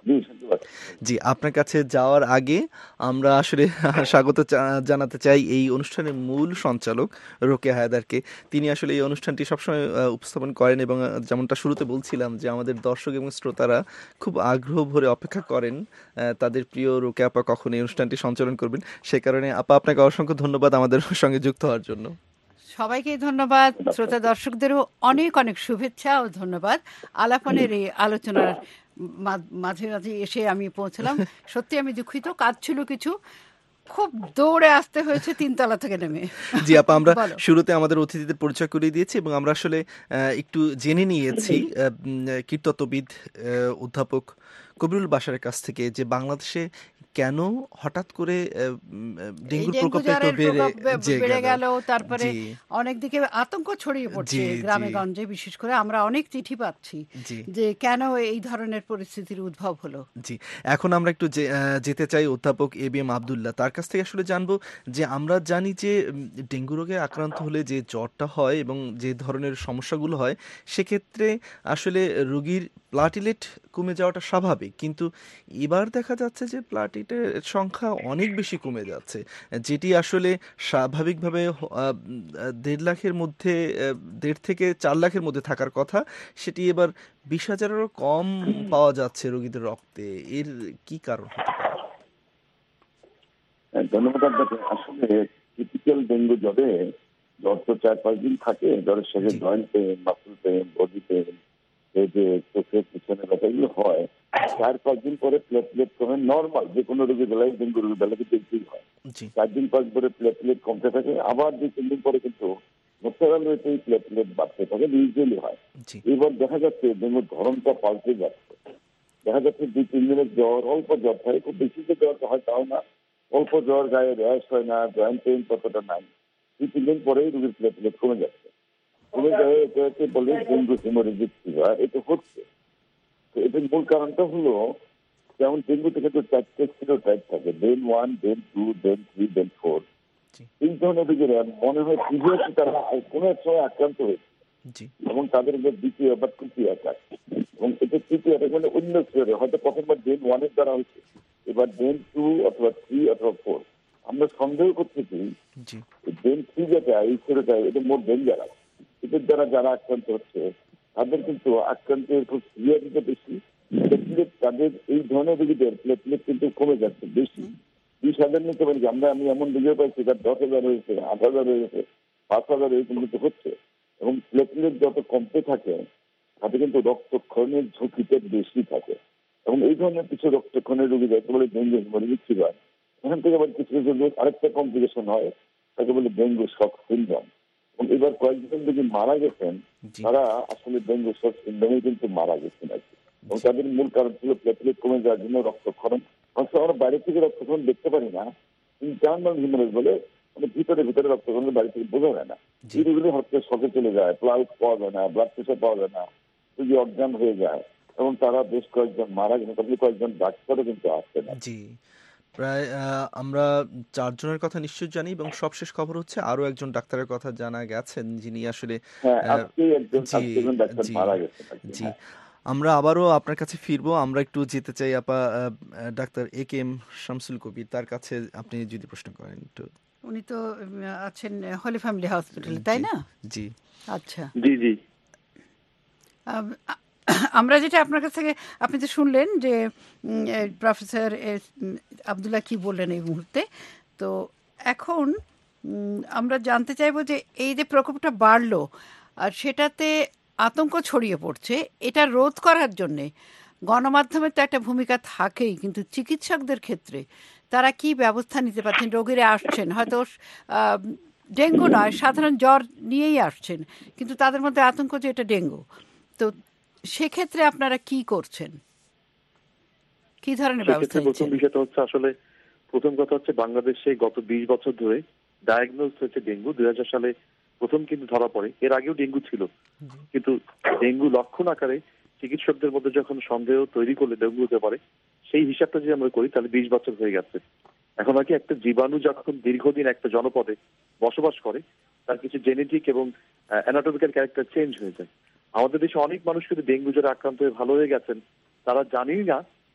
জি, আপনার কাছে যাওয়ার আগে আমরা আসলে স্বাগত জানাতে চাই এই অনুষ্ঠানের মূল সঞ্চালক রোকেয়া হায়দারকে। তিনি আসলে এই অনুষ্ঠানটি সবসময় উপস্থাপন করেন এবং যেমনটা শুরুতে বলছিলাম যে আমাদের দর্শক এবং শ্রোতারা খুব আগ্রহ ভরে অপেক্ষা করেন তাদের প্রিয় রোকেয়া আপা কখন এই অনুষ্ঠানটি সঞ্চালন করবেন। সে কারণে আপা আপনাকে অসংখ্য ধন্যবাদ আমাদের সঙ্গে যুক্ত হওয়ার জন্য। সবাইকে ধন্যবাদ, শ্রোতা দর্শকদেরও অনেক অনেক শুভেচ্ছা ও ধন্যবাদ। আলাপনের এই আলোচনার মাঝে মাঝে এসে আমি পৌঁছলাম। সত্যি আমি দুঃখিত, কাজ ছিল কিছু, খুব দৌড়ে আসতে হয়েছে 3 তলা থেকে নেমে। জি আপা, আমরা শুরুতে আমাদের অতিথিদের পরিচয় করিয়ে দিয়েছি এবং আমরা আসলে একটু জেনে নিয়েছি কীটতত্ত্ববিদ অধ্যাপক কবিরুল বাশারের কাছ থেকে যে বাংলাদেশে কেন হঠাৎ করে ডেঙ্গুর প্রকোপটা একটু বেড়ে গেল, তারপরে অনেক দিকে আতঙ্ক ছড়িয়ে পড়ছে গ্রামে গঞ্জে, বিশেষ করে আমরা অনেক চিঠি পাচ্ছি যে কেন এই ধরনের পরিস্থিতির উদ্ভব হলো। জি, এখন আমরা একটু যেতে চাই অধ্যাপক এবিএম আব্দুল্লাহ, তার কাছ থেকে আসলে জানবো যে আমরা জানি যে ডেঙ্গু রোগে আক্রান্ত হলে যে জ্বরটা হয় এবং যে ধরনের সমস্যাগুলো হয় সেক্ষেত্রে আসলে রোগীর প্লাটিলেট কমে যাওয়াটা স্বাভাবিক, কিন্তু এবার দেখা যাচ্ছে যে প্লাটিলেটের সংখ্যা অনেক বেশি কমে যাচ্ছে, যেটি আসলে স্বাভাবিকভাবে 1.5 লাখের মধ্যে 1.5 থেকে 4 লাখের মধ্যে থাকার কথা, সেটি এবার 20,000-এরও কম পাওয়া যাচ্ছে রোগীদের রক্তে। এর কি কারণ হতে পারে? ধন্যবাদ আপনাকে। আসলে টিপিক্যাল ডেঙ্গু জ্বরে জ্বর তো 4-5 দিন থাকে, জ্বরের সাথে joint pain, muscle pain, body pain, এই যে চোখের পিছনে ব্যথা এগুলো হয়। 4-5 দিন পরে প্লেটলেট কমে, নর্মাল যে কোনো রোগীর বেলায় ডেঙ্গু রোগীর বেলায় দেখতেই হয়। 4 দিন 5 পরে প্লেটলেট কমতে থাকে, আবার 2-3 দিন পরে কিন্তু প্লেটলেট বাড়তে থাকে, ইউজুয়ালি হয়। এবার দেখা যাচ্ছে ডেঙ্গুর ধরনটা পাল্টে যাচ্ছে। দেখা যাচ্ছে 2-3 দিনের জ্বর, অল্প জ্বর থাকে, খুব বেশি যে জ্বর হয় তাও না, অল্প জ্বর, গায়ে র্যাশ হয় না, জয়েন্ট পেইন ততটা নাই, 2-3 দিন পরেই রোগীর প্লেটলেট কমে যাচ্ছে। কমে যায় এটাকে বলে ডেঙ্গু হেমোরেজিক ফিভার। এটা হচ্ছে তো এটার মূল কারণটা হলো, যেমন ডেঙ্গুতে কিন্তু 4টে সিনোটাইপ থাকে, ডেন 1, ডেন 2, ডেন 3, ডেন 4। এই ধরনের রোগীরা মনে হয় প্রিভিয়াসলি তারা কোনো এক সময় আক্রান্ত হয়েছে এবং তাদের দ্বিতীয় বা তৃতীয় অ্যাটাক, এবং এটা তৃতীয় অ্যাটাক মানে অন্য স্তরে, হয়তো প্রথমবার ডেন 1-এর দ্বারা হয়েছে, এবার ডেন 2 অথবা 3 অথবা 4। আমরা সন্দেহ করতেছি ডেন 3 যেটা এই স্তরটা, এটা মোর ডেঞ্জারাস। এটার দ্বারা যারা আক্রান্ত হচ্ছে তাদের কিন্তু আক্রান্তের খুব সিভিয়ারিটি বেশি, তাদের এই ধরনের রোগীদের প্লেটলেট কিন্তু কমে যাচ্ছে বেশি। 20,000 নিতে পারি, আমি এমন রোগীও পাইছি তার 10,000 হয়েছে, 8,000 হয়েছে, 5,000 এরকম কিন্তু হচ্ছে। এবং প্লেটলেট যত কমতে থাকে তাতে কিন্তু রক্তক্ষরণের ঝুঁকিটা বেশি থাকে, এবং এই ধরনের কিছু রক্তক্ষরণের রোগী যাকে বলে ডেঙ্গু হেমোরেজিক ফিভার, এখান থেকে আবার কিছু কিছু রোগ আরেকটা কমপ্লিকেশন হয়, তাকে বলে ডেঙ্গু শক সিনড্রোম। এবং এবার কয়েকজন যদি মারা গেছেন তারা আসলে ডেঙ্গু শক সিনড্রোমে কিন্তু মারা গেছেন আর কি। এবং তাদের মূল কারণ ছিল প্লেটলেট কমে যাওয়ার জন্য রক্তক্ষরণ। অবশ্য আমরা বাইরে থেকে রক্তক্ষরণ দেখতে পারি না, ইন্টারনাল হিমোরেজ বলে, মানে ভিতরে রক্তক্ষরণ বাড়ি থেকে বোঝা যায় না। এইগুলি হচ্ছে শকে চলে যায়, প্লাউট পাওয়া যায় না, ব্লাড প্রেশার পাওয়া যায় না, যদি অজ্ঞান হয়ে যায়, এবং তারা বেশ কয়েকজন মারা গেছে, তাহলে কয়েকজন ডাক্তারও কিন্তু আসছে না। জি, প্রায় আমরা 4 জনের কথা নিশ্চয় জানি, এবং সবশেষ খবর হচ্ছে আরো একজন ডাক্তারের কথা জানা গেছেন যিনি আসলে জি। আমরা আবারও আপনার কাছে ফিরবো, আমরা একটু যেতে চাই আপা ডাক্তার একেএম শামসুল কবির, তার কাছে আপনি যদি প্রশ্ন করেন একটু। উনি তো আছেন হলি ফ্যামিলি হসপিটালে, তাই না? জি আচ্ছা, জি জি। আমরা যেটা আপনার কাছ থেকে, আপনি তো শুনলেন যে প্রফেসর আব্দুল্লাহ কি বললেন এই মুহূর্তে, তো এখন আমরা জানতে চাইবো যে এই যে প্রকোপটা বাড়লো আর সেটাতে আতঙ্ক ছড়িয়ে পড়ছে, এটা রোধ করার জন্যে গণমাধ্যমের তো একটা ভূমিকা থাকেই, কিন্তু চিকিৎসকদের ক্ষেত্রে তারা কি ব্যবস্থা নিতে পারছেন? রোগীরা আসছেন হয়তো ডেঙ্গু নয়, সাধারণ জ্বর নিয়েই আসছেন, কিন্তু তাদের মধ্যে আতঙ্ক যে এটা ডেঙ্গু, তো সেক্ষেত্রে আপনারা কি করছেন, কি ধরনের ব্যবস্থা? প্রথম বিষয়টা হচ্ছে, আসলে প্রথম কথা হচ্ছে বাংলাদেশে গত 20 বছর ধরে ডায়াগনোজ হয়েছে ডেঙ্গু। 2000 সালে প্রথম কিন্তু ধরা পড়ে, এর আগেও ডেঙ্গু ছিল, কিন্তু ডেঙ্গু লক্ষণ আকারে চিকিৎসকদের মধ্যে যখন সন্দেহ তৈরি করলে ডেঙ্গু হতে পারে, সেই হিসাবটা যদি আমরা করি তাহলে 20 বছর হয়ে গেছে। এখন আর কি, একটা জীবাণু যখন দীর্ঘদিন একটা জনপদে বসবাস করে তার কিছু জেনেটিক এবং অ্যানাটমিক্যাল ক্যারেক্টার চেঞ্জ হয়ে যায়। আমাদের দেশে অনেক মানুষ কিন্তু ডেঙ্গু জ্বরে আক্রান্ত হয়ে ভালো হয়ে গেছেন, তারা জানেই না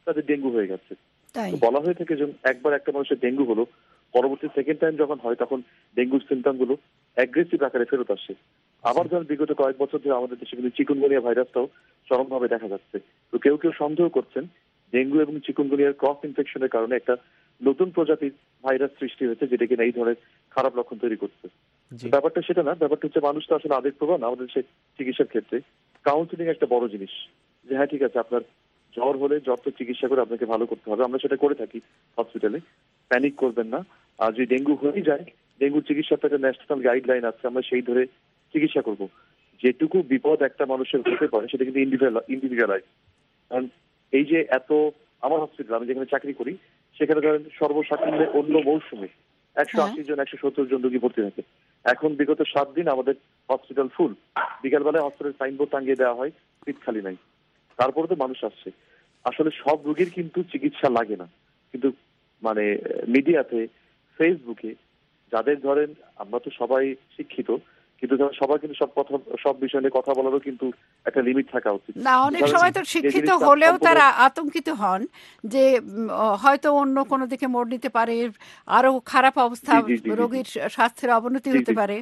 তাদের ডেঙ্গু হয়ে গেছে। বলা হয়ে থাকে যে একবার একটা মানুষের ডেঙ্গু হলো, পরবর্তী সেকেন্ড টাইম যখন হয় তখন ডেঙ্গুর সিমটম গুলো অ্যাগ্রেসিভ আকারে ফেরত আসে। আবার যখন বিগত কয়েক বছর ধরে আমাদের দেশে কিন্তু চিকুনগুনিয়া ভাইরাসটাও চরমভাবে দেখা যাচ্ছে। তো কেউ কেউ সন্দেহ করছেন ডেঙ্গু এবং চিকুনগুনিয়ার ক্রস ইনফেকশনের কারণে একটা নতুন প্রজাতির ভাইরাস সৃষ্টি হয়েছে, যেটা কিনা এই ধরনের খারাপ লক্ষণ তৈরি করছে। ব্যাপারটা সেটা না, ব্যাপারটা হচ্ছে মানুষ তো আসলে আবেগপ্রবণ। আমাদের সে চিকিৎসার ক্ষেত্রে কাউন্সিলিং একটা বড় জিনিস, যে হ্যাঁ ঠিক আছে আপনার জ্বর হলে জ্বর তো চিকিৎসা করে আপনাকে ভালো করতে হবে, আমরা সেটা করে থাকি হসপিটালে, প্যানিক করবেন না। আর যদি ডেঙ্গু হয়ে যায়, ডেঙ্গুর চিকিৎসার একটা ন্যাশনাল গাইডলাইন আছে, আমরা সেই ধরে চিকিৎসা করব। যেটুকু বিপদ একটা মানুষের হতে পারে সেটা কিন্তু ইন্ডিভিজুয়ালাইজ। কারণ এই যে এত, আমার হসপিটাল আমি যেখানে চাকরি করি সেখানে ধরেন সর্বসাকুল্যে অন্য মৌসুমে 180 জন 170 জন রোগী ভর্তি থাকে। এখন বিগত 7 দিন আমাদের হসপিটাল ফুল, বিকালবেলায় হসপিটাল সাইনবোর্ড টাঙিয়ে দেওয়া হয় সিট খালি নাই, তারপরে তো মানুষ আসছে। আসলে সব রোগীর কিন্তু চিকিৎসা লাগে না, কিন্তু মানে মিডিয়াতে, ফেসবুকে যাদের ধরেন, আমরা তো সবাই শিক্ষিত, কিন্তু সবাই কিন্তু সব বিষয় নিয়ে কথা বলারও কিন্তু একটা লিমিট থাকা উচিত না। অনেক সময় তো শিক্ষিত হলেও তারা আতঙ্কিত হন যে হয়তো অন্য কোনো দিকে মোড় নিতে পারে, আরো খারাপ অবস্থা, রোগীর স্বাস্থ্যের অবনতি হতে পারে।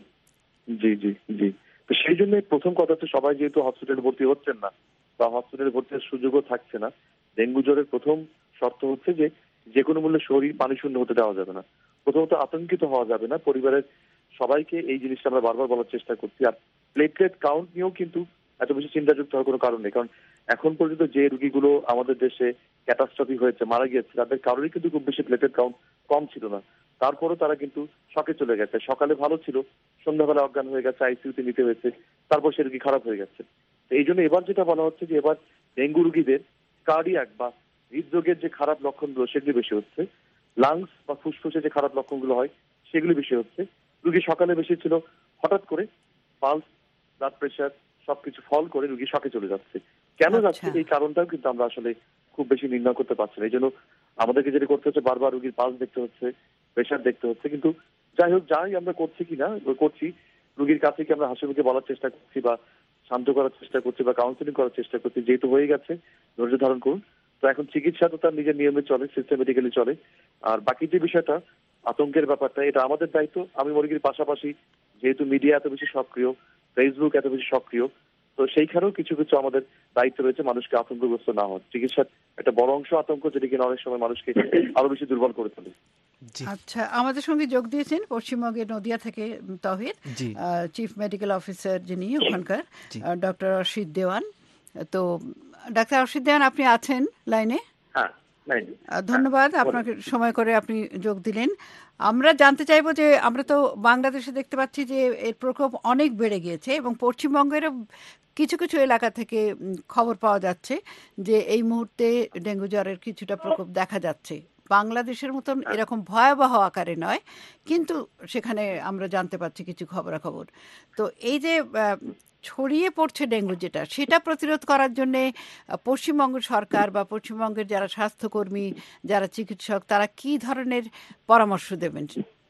জি জি জি। তো সেই জন্য প্রথম কথা হচ্ছে সবাই যেহেতু হসপিটালে ভর্তি হচ্ছেন না বা হসপিটালে ভর্তির সুযোগও থাকছে না, ডেঙ্গু জ্বরের প্রথম শর্ত হচ্ছে যে কোনো মূল্যে শরীর পানি শূন্য হতে দেওয়া যাবে না। প্রথমত আতঙ্কিত হওয়া যাবে না। পরিবারের সবাইকে এই জিনিসটা আমরা বারবার বলার চেষ্টা করছি। আর প্লেটলেট কাউন্ট নিয়েও কিন্তু এত বেশি চিন্তাযুক্ত হওয়ার কোনো কারণ নেই, কারণ এখন পর্যন্ত যে রোগীগুলো আমাদের দেশে ক্যাটাস্ট্রফি হয়েছে, মারা গিয়েছে, তাদের কারোরই কিন্তু খুব বেশি প্লেটলেট কাউন্ট কম ছিল না। তারপরও তারা কিন্তু শকে চলে গেছে। সকালে ভালো ছিল, সন্ধ্যাবেলা অজ্ঞান হয়ে গেছে, আইসিইউতে নিতে হয়েছে, তারপর সে রোগী খারাপ হয়ে গেছে। এই জন্য এবার যেটা বলা হচ্ছে যে এবার ডেঙ্গু রোগীদের কার্ডিয়াক বা হৃদরোগের যে খারাপ লক্ষণগুলো সেগুলি বেশি হচ্ছে, লাংস বা ফুসফুসে যে খারাপ লক্ষণগুলো হয় সেগুলি বেশি হচ্ছে। রোগী সকালে বেশি ছিল, হঠাৎ করে পালস, ব্লাড প্রেশার সবকিছু ফল করে রোগী শকে চলে যাচ্ছে। কেন যাচ্ছে এই কারণটাও কিন্তু আমরা আসলে খুব বেশি নির্ণয় করতে পারছি না। এই জন্য আমাদেরকে যেটা করতে হচ্ছে, বারবার রোগীর পালস দেখতে হচ্ছে, প্রেশার দেখতে হচ্ছে। কিন্তু যাই হোক, যাই আমরা করছি কিনা করছি, রোগীর কাছে কি আমরা হাসি মুখে বলার চেষ্টা করছি বা শান্ত করার চেষ্টা করছি বা কাউন্সিলিং করার চেষ্টা করছি, যেহেতু হয়ে গেছে ধৈর্য ধারণ করুন। তো এখন চিকিৎসা তো তার নিজের নিয়মে চলে, সিস্টেমেটিক্যালি চলে। আর বাকি যে বিষয়টা আতঙ্কের ব্যাপারটা, এটা আমাদের দায়িত্ব। আমি মনে করি পাশাপাশি যেহেতু মিডিয়া এত বেশি সক্রিয়, ফেসবুক এত বেশি সক্রিয়, তো সেইখানেও কিছু কিছু আমাদের দায়িত্ব রয়েছে মানুষকে আতঙ্কগ্রস্ত না হওয়ার। চিকিৎসার একটা বড় অংশ আতঙ্ক, যেটা কিনা অনেক সময় মানুষকে আরো বেশি দুর্বল করে তোলে। আচ্ছা, আমাদের সঙ্গে যোগ দিয়েছেন পশ্চিমবঙ্গের নদিয়া থেকে তৌহিদ, চিফ মেডিকেল অফিসার যিনি ওখানকার, ডক্টর অসিত দেওয়ান। তো ডাক্তার অসিত দেওয়ান, আপনি আছেন লাইনে? ধন্যবাদ, আপনাকে সময় করে আপনি যোগ দিলেন। আমরা জানতে চাইবো যে আমরা তো বাংলাদেশে দেখতে পাচ্ছি যে এর প্রকোপ অনেক বেড়ে গিয়েছে এবং পশ্চিমবঙ্গের কিছু কিছু এলাকা থেকে খবর পাওয়া যাচ্ছে যে এই মুহূর্তে ডেঙ্গু জ্বরের কিছুটা প্রকোপ দেখা যাচ্ছে। বাংলাদেশের মতন এরকম ভয়াবহ আকারে নয়, কিন্তু সেখানে আমরা জানতে পারছি কিছু খবরাখবর। তো এই যে ছড়িয়ে পড়ছে ডেঙ্গু, সেটা প্রতিরোধ করার জন্য পশ্চিমবঙ্গ সরকার বা পশ্চিমবঙ্গের যারা স্বাস্থ্যকর্মী, যারা চিকিৎসক, তারা কি ধরনের পরামর্শ দেবেন?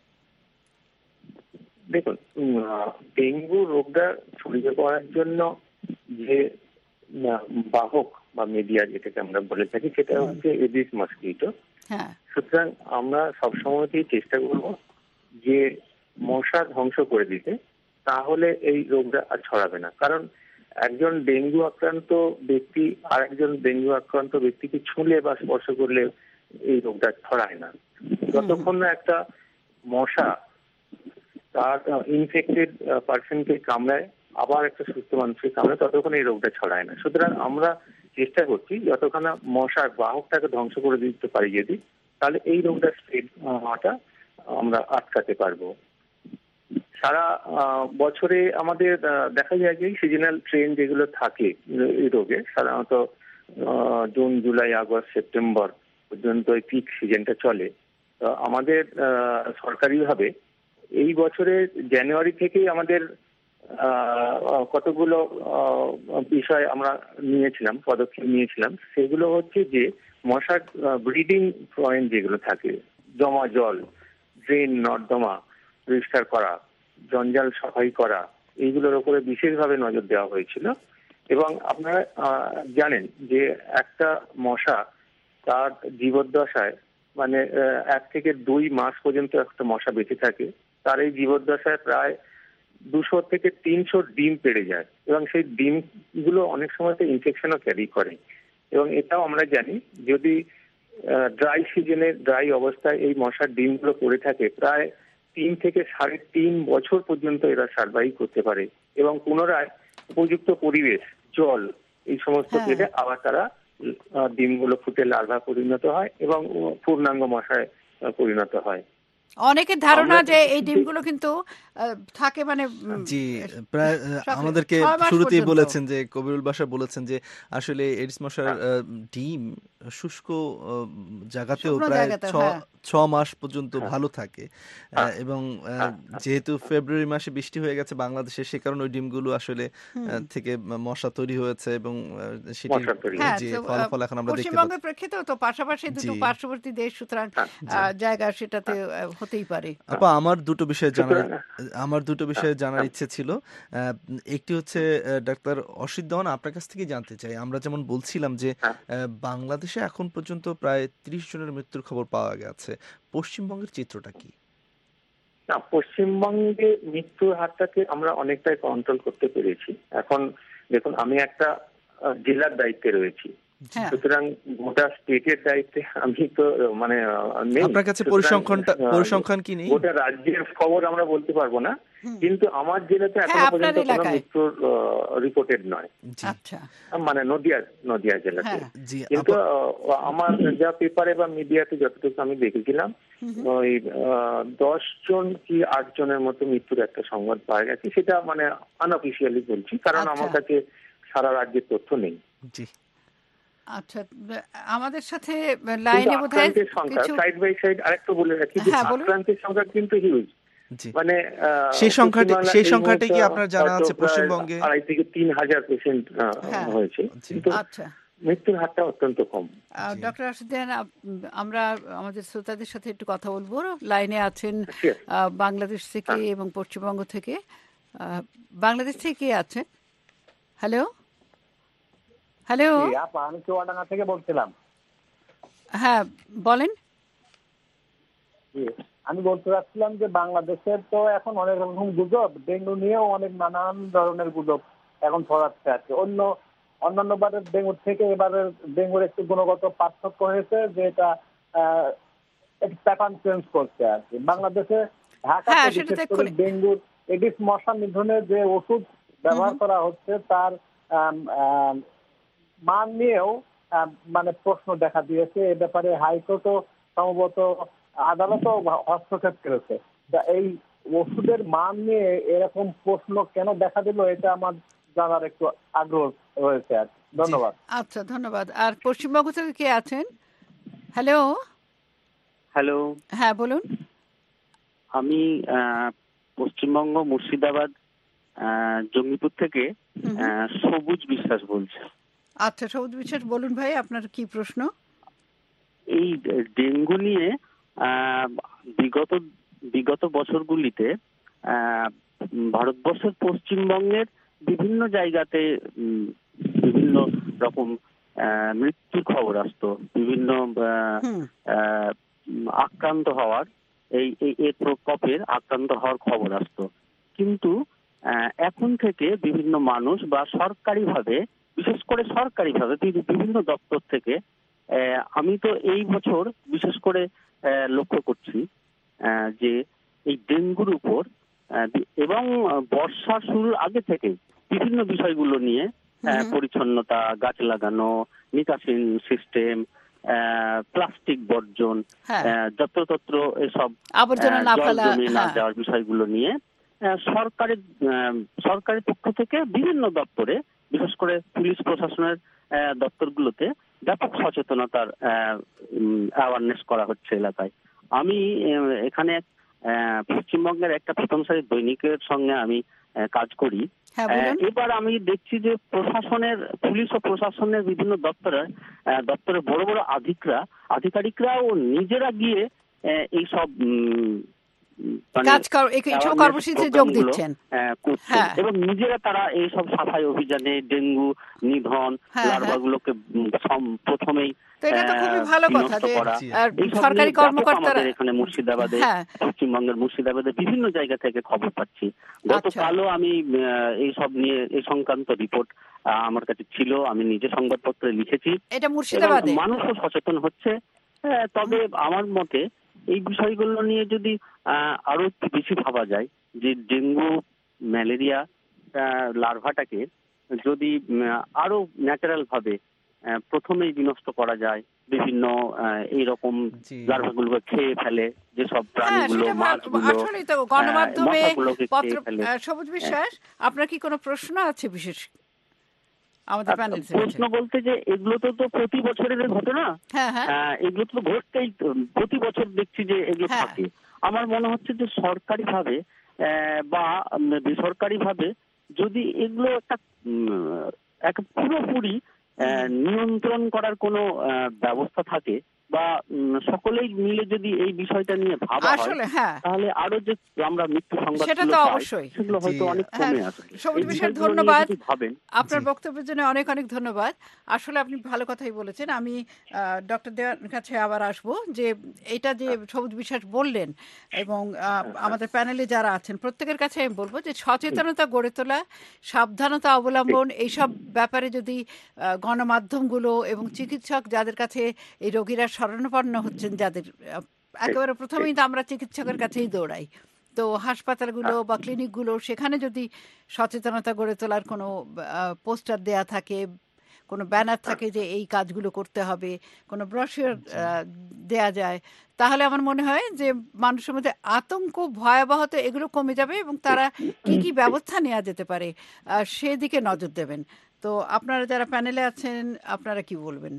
দেখুন, ডেঙ্গু রোগটা ছড়িয়ে পড়ার জন্য যে বাহক বা মিডিয়া যেটাকে আমরা বলে থাকি, সেটা হচ্ছে এডিস মসকিটো। সুতরাং আমরা সবসময়তেই চেষ্টা করব যে মশা ধ্বংস করে দিতে, তাহলে এই রোগটা আর ছড়াবে না। কারণ একজন ডেঙ্গু আক্রান্ত ব্যক্তি আর একজন ডেঙ্গু আক্রান্ত ব্যক্তিকে ছুঁলে বা স্পর্শ করলে এই রোগটা ছড়ায় না। যতক্ষণ না একটা মশা তার ইনফেক্টেড পার্সনকে কামড়ায়, আবার একটা সুস্থ মানুষকে কামড়ায়, ততক্ষণ এই রোগটা ছড়ায় না। সুতরাং আমরা চেষ্টা করছি যতক্ষণ মশার বাহকটাকে ধ্বংস করে দিতে পারি যদি, তাহলে এই রোগটা স্প্রেড হওয়াটা আমরা আটকাতে পারবো। সারা বছরে আমাদের দেখা যায় যে সিজনাল ট্রেন যেগুলো থাকে এই রোগে, সাধারণত জুন, জুলাই, আগস্ট, সেপ্টেম্বর পর্যন্ত এই পিক সিজনটা চলে। তো আমাদের সরকারিভাবে এই বছরে জানুয়ারি থেকেই আমাদের কতগুলো বিষয় আমরা পদক্ষেপ নিয়েছিলাম। সেগুলো হচ্ছে যে মশার ব্রিডিং পয়েন্ট যেগুলো থাকে, জমা জল, ড্রেন, নর্দমা পরিষ্কার করা, জঞ্জাল সাফাই করা, এইগুলোর উপরে বিশেষভাবে নজর দেওয়া হয়েছিল। এবং আপনারা জানেন যে একটা মশা তার জীবদ্দশায় মানে 1 থেকে 2 মাস পর্যন্ত একটা মশা বেঁচে থাকে, তার এই জীবদ্দশায় প্রায় 200 থেকে 300 ডিম পেড়ে যায় এবং সেই ডিমগুলো অনেক সময় তো ইনফেকশনও ক্যারি করে। এবং এটাও আমরা জানি যদি ড্রাই সিজনে ড্রাই অবস্থায় এই মশার ডিমগুলো পড়ে থাকে প্রায় 3 থেকে 3.5 বছর পর্যন্ত এরা সার্ভাইভ করতে পারে এবং পুনরায় উপযুক্ত পরিবেশ, জল এই সমস্ত পেলে আবার তারা ডিমগুলো ফুটে লার্ভা পরিণত হয় এবং পূর্ণাঙ্গ মশায় পরিণত হয়। অনেকের ধারণা যে এই ডিমগুলো কিন্তু থাকে মানে জি প্রায় আমাদেরকে শুরুতেই বলেছেন যে কবিরুল বাশা বলেছেন যে আসলে এডিস মশার ডিম শুষ্ক জায়গাতেও প্রায় 6 মাস পর্যন্ত ভালো থাকে এবং যেহেতু ফেব্রুয়ারি মাসে বৃষ্টি হয়ে গেছে বাংলাদেশে, সে কারণে ওই ডিমগুলো আসলে থেকে মশা তৈরি হয়েছে এবং সেটি যে ফলাফল এখন আমরা দেখতে পাচ্ছি। পশ্চিমবঙ্গের প্রেক্ষিতেও তো পাশাপাশি দুটো পার্শ্ববর্তী দেশ, সুতরাং জায়গা সেটাতে হতেই পারে। আপা আমার দুটো বিষয়ে জানার ইচ্ছে ছিল। একটি হচ্ছে ডাক্তার অসিত দেওয়ান, আপনার কাছ থেকে জানতে চাই, আমরা যেমন বলছিলাম যে বাংলাদেশে এখন পর্যন্ত প্রায় 30 জনের মৃত্যুর খবর পাওয়া গেছে, পশ্চিমবঙ্গের চিত্রটা কি? না, পশ্চিমবঙ্গে মৃত্যুর হারটাকে আমরা অনেকটাই কন্ট্রোল করতে পেরেছি। এখন দেখুন, আমি একটা জেলার দায়িত্বে রয়েছি, সুতরাং গোটা স্টেটের দায়িত্বে আমি তো মানে আপনার কাছে পরিসংখ্যান কি নেই? গোটা রাজ্যের খবর আমরা বলতে পারবো না, কিন্তু আমার জেলাতে এখনো পর্যন্ত কোনো মৃত্যুর রিপোর্টেড নয়, মানে নদিয়া জেলাতে। কিন্তু আমার যা পেপারে বা মিডিয়াতে যতটুকু আমি দেখেছিলাম, ওই 10 জন কি 8 জনের মতো মৃত্যুর একটা সংবাদ পাওয়া গেছে। সেটা মানে আনঅফিসিয়ালি বলছি, কারণ আমার কাছে সারা রাজ্যের তথ্য নেই। আচ্ছা, আমাদের সাথে লাইনে বোধহয় কিছু সাইড বাই সাইড আরেকটু বলে রাখি যে আক্রান্তের সংখ্যা কিন্তু হিউজ, মানে সেই সংখ্যাটা কি আপনার জানা আছে? পশ্চিমবঙ্গে 2,500 থেকে 3,000 পেশেন্ট হয়েছে, কিন্তু মৃত্যুর হারটা অত্যন্ত কম। ডক্টর আশুদ্দিন, আমরা আমাদের শ্রোতাদের সাথে একটু কথা বলবো। লাইনে আছেন বাংলাদেশ থেকে এবং পশ্চিমবঙ্গ থেকে। বাংলাদেশ থেকে আছেন? হ্যালো হ্যালো, আমি চুয়াডাঙ্গা থেকে বলছিলাম। হ্যাঁ বলেন। আমি বলতে চাচ্ছিলাম যে বাংলাদেশের তো এখন অনেক রকম গুজব, ডেঙ্গু নিয়েও অনেক নানান ধরনের গুজব এখন ছড়াচ্ছে আছে। অন্যান্য বারের ডেঙ্গুর থেকে এবারের ডেঙ্গুর একটু গুণগত পার্থক্য হয়েছে, যে এটা প্যাটার্ন চেঞ্জ করছে আর কি। বাংলাদেশে ঢাকা ডেঙ্গুর এডিস মশা নিধনের যে ওষুধ ব্যবহার করা হচ্ছে তার মান নিয়েও মানে প্রশ্ন দেখা দিয়েছে। এ ব্যাপারে হাইকোর্টও সম্ভবত আদালতও হস্তক্ষেপ করেছে। এই ওষুধের মান নিয়ে এরকম প্রশ্ন কেন দেখা দিল, এটা আমার জানার একটু আগ্রহ রয়েছে আর। ধন্যবাদ। আচ্ছা, ধন্যবাদ। আর পশ্চিমবঙ্গ থেকে কে আছেন? হ্যালো হ্যালো, হ্যাঁ বলুন। আমি পশ্চিমবঙ্গ মুর্শিদাবাদ জঙ্গিপুর থেকে সবুজ বিশ্বাস বলছি। আচ্ছা, সবুজ বিশ্বাস বলুন ভাই, আপনার কি প্রশ্ন? এই ডেঙ্গু নিয়ে বিগত বছরগুলিতে ভারতবর্ষের পশ্চিমবঙ্গের বিভিন্ন জায়গাতে বিভিন্ন রকম মৃত্যুর খবর আসতো, বিভিন্ন আক্রান্ত হওয়ার এই প্রকোপের আক্রান্ত হওয়ার খবর আসতো। কিন্তু এখন থেকে বিভিন্ন মানুষ বা সরকারিভাবে, বিশেষ করে সরকারিভাবে বিভিন্ন দপ্তর থেকে, আমি তো এই বছর বিশেষ করে লক্ষ্য করছি যে এই ডেঙ্গুর উপর এবং বর্ষার শুরুর আগে থেকে বিভিন্ন বিষয়গুলো নিয়ে, পরিচ্ছন্নতা, গাছ লাগানো, নিকাশি সিস্টেম, প্লাস্টিক বর্জন, যত্রতত্র এসব আবর্জনা না ফেলা, না দেওয়ার বিষয়গুলো নিয়ে সরকারের পক্ষ থেকে বিভিন্ন দপ্তরে, বিশেষ করে পুলিশ প্রশাসনের দপ্তরগুলোতে ব্যাপক সচেতনতার অ্যাওয়ারনেস করা হচ্ছে এলাকায়। আমি এখানে পশ্চিমবঙ্গের একটা প্রথম সারির দৈনিকের সঙ্গে আমি কাজ করি। এবার আমি দেখছি যে পুলিশ ও প্রশাসনের বিভিন্ন দপ্তরে বড় বড় আধিকারিকরাও নিজেরা গিয়ে এইসব কর্মসূচিতে যোগ দিচ্ছেন এবং নিজেরা তারা এইসব সাফাই অভিযানে ডেঙ্গু নিধন লার্ভাগুলোকে প্রথমেই এটা তো খুবই ভালো কথা যে সরকারি কর্মকর্তারা এখানে মুর্শিদাবাদে, পশ্চিমবঙ্গের মুর্শিদাবাদে বিভিন্ন জায়গা থেকে খবর পাচ্ছি। গতকালও আমি এইসব নিয়ে এই সংক্রান্ত রিপোর্ট আমার কাছে ছিল, আমি নিজে সংবাদপত্রে লিখেছি। এটা মুর্শিদাবাদে মানুষও সচেতন হচ্ছে। তবে আমার মতে এই বিষয়গুলো নিয়ে যদি আরো একটু বেশি ভাবা যায় যে ডেঙ্গু ম্যালেরিয়া লার্ভাটাকে যদি আরো ন্যাচারাল ভাবে প্রথমেই বিনষ্ট করা যায়, বিভিন্ন এইরকম লার্ভাগুলোকে খেয়ে ফেলে যেসব প্রাণীগুলো, মাছগুলো, গণমাধ্যমে সবুজ বিশ্বাস, আপনার কি কোনো প্রশ্ন আছে বিশেষ? আমাদের প্রশ্ন বলতে যে এগুলো তো প্রতি বছরের ঘটনা, এগুলো তো ঘটতেই প্রতি বছর দেখছি যে এগুলো থাকে। আমার মনে হচ্ছে যে সরকারি ভাবে বা বেসরকারি ভাবে যদি এগুলো একটা পুরোপুরি নিয়ন্ত্রণ করার কোনো ব্যবস্থা থাকে বা সকলেই মিলে যদি এই বিষয়টা নিয়ে ভাবা হয়, তাহলে আরো যে আমরা মৃত্যু সংবাদ সেগুলো হয়তো অনেক কমে আসবে। ধন্যবাদ আপনার বক্তব্যের জন্য, অনেক অনেক ধন্যবাদ। আসলে আপনি ভালো কথাই বলেছেন। আমি ডক্টর দেওয়ার কাছে আবার আসবো যে এটা যে সবুজ বিশ্বাস বললেন এবং আমাদের প্যানেলে যারা আছেন প্রত্যেকের কাছে আমি বলবো যে সচেতনতা গড়ে তোলা, সাবধানতা অবলম্বন, এইসব ব্যাপারে যদি গণমাধ্যমগুলো এবং চিকিৎসক যাদের কাছে এই রোগীরা শরণাপন্ন হচ্ছেন, যাদের একেবারে প্রথমেই তো আমরা চিকিৎসকের কাছেই দৌড়াই, তো হাসপাতালগুলো বা ক্লিনিকগুলো সেখানে যদি সচেতনতা গড়ে তোলার কোনো পোস্টার দেয়া থাকে, কোনো ব্যানার থাকে যে এই কাজগুলো করতে হবে, কোনো ব্রোশিওর দেয়া যায়, তাহলে আমার মনে হয় যে মানুষের মধ্যে আতঙ্ক, ভয়াবহতা এগুলো কমে যাবে এবং তারা কি কি ব্যবস্থা নেওয়া যেতে পারে সেদিকে নজর দেবেন। তো আপনারা যারা প্যানেলে আছেন আপনারা কি বলবেন?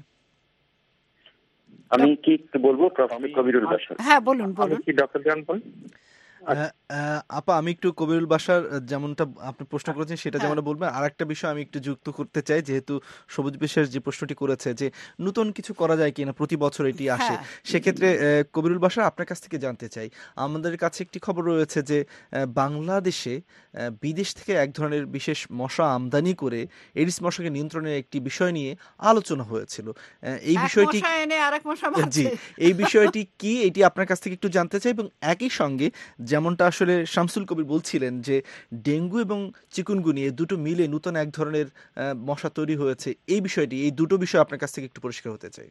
আমি কি একটু বলবো? প্রফেসর কবিরুল বাশার। হ্যাঁ বলুন বলুন। কি ডক্টর জান বল। আপা আমি একটু কবিরুল বাশার যেমনটা আপনি প্রশ্ন করেছেন সেটা যেমন বলবেন, আর একটা বিষয় আমি একটু যুক্ত করতে চাই, যেহেতু সবুজ বিশ্বাস যে প্রশ্নটি করেছে যে নতুন কিছু করা যায় কিনা, প্রতি বছর এটি আসে, সেক্ষেত্রে কবিরুল বাশার আপনার কাছ থেকে জানতে চাই, আমাদের কাছে একটি খবর রয়েছে যে বাংলাদেশে বিদেশ থেকে এক ধরনের বিশেষ মশা আমদানি করে এডিস মশাকে নিয়ন্ত্রণের একটি বিষয় নিয়ে আলোচনা হয়েছিল। এই বিষয়টি জি, এই বিষয়টি কি, এটি আপনার কাছ থেকে একটু জানতে চাই। এবং একই সঙ্গে যেমনটা আসলে শামসুল কবির বলছিলেন যে ডেঙ্গু এবং চিকুনগুনিয়া দুটো মিলে নতুন এক ধরনের মশা তৈরি হয়েছে, এই বিষয়টি, এই দুটো বিষয় আপনার কাছ থেকে একটু পরিষ্কার হতে চাই।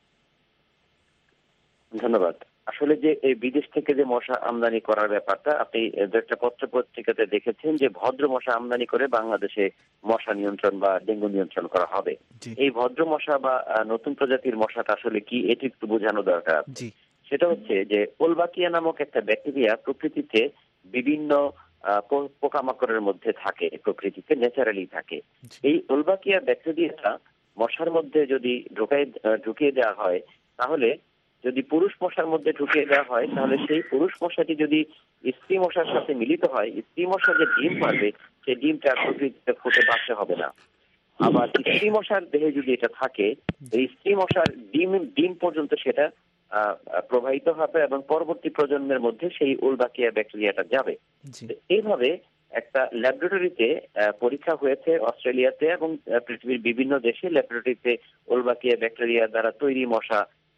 ধন্যবাদ। আসলে যে এই বিদেশ থেকে যে মশা আমদানি করার ব্যাপারটা আপনি একটা পত্র পত্রিকাতে দেখেছেন যে ভদ্র মশা আমদানি করে বাংলাদেশে মশা নিয়ন্ত্রণ বা ডেঙ্গু নিয়ন্ত্রণ করা হবে। এই ভদ্র মশা বা নতুন প্রজাতির মশাটা আসলে কি, এটি একটু বোঝানো দরকার। সেটা হচ্ছে যে ওলবাকিয়া নামক একটা ব্যাকটেরিয়া প্রকৃতিতে বিভিন্ন পোকামাকড়ের মধ্যে থাকে, প্রকৃতিতে ন্যাচারালি থাকে। এই ওলবাকিয়া ব্যাকটেরিয়াটা মশার মধ্যে যদি ঢুকিয়ে দেওয়া হয়, তাহলে যদি পুরুষ মশার মধ্যে ঢুকিয়ে দেওয়া হয়, তাহলে সেই পুরুষ মশাটি যদি স্ত্রী মশার সাথে মিলিত হয়, স্ত্রী মশা যে ডিম পারবে সেই ডিমটা প্রকৃতিতে ফুটে বাঁচতে হবে না। আবার স্ত্রী মশার দেহে যদি এটা থাকে, এই স্ত্রী মশার ডিম পর্যন্ত সেটা প্রবাহিত হবে এবং পরবর্তী প্রজন্মের মধ্যে সেই ওলবাকিয়া ব্যাকটেরিয়াটা যাবে। এইভাবে একটা ল্যাবরেটরিতে পরীক্ষা হয়েছে অস্ট্রেলিয়াতে এবং পৃথিবীর বিভিন্ন দেশে ল্যাবরেটরিতে ওলবাকিয়া ব্যাকটেরিয়া দ্বারা তৈরি মশা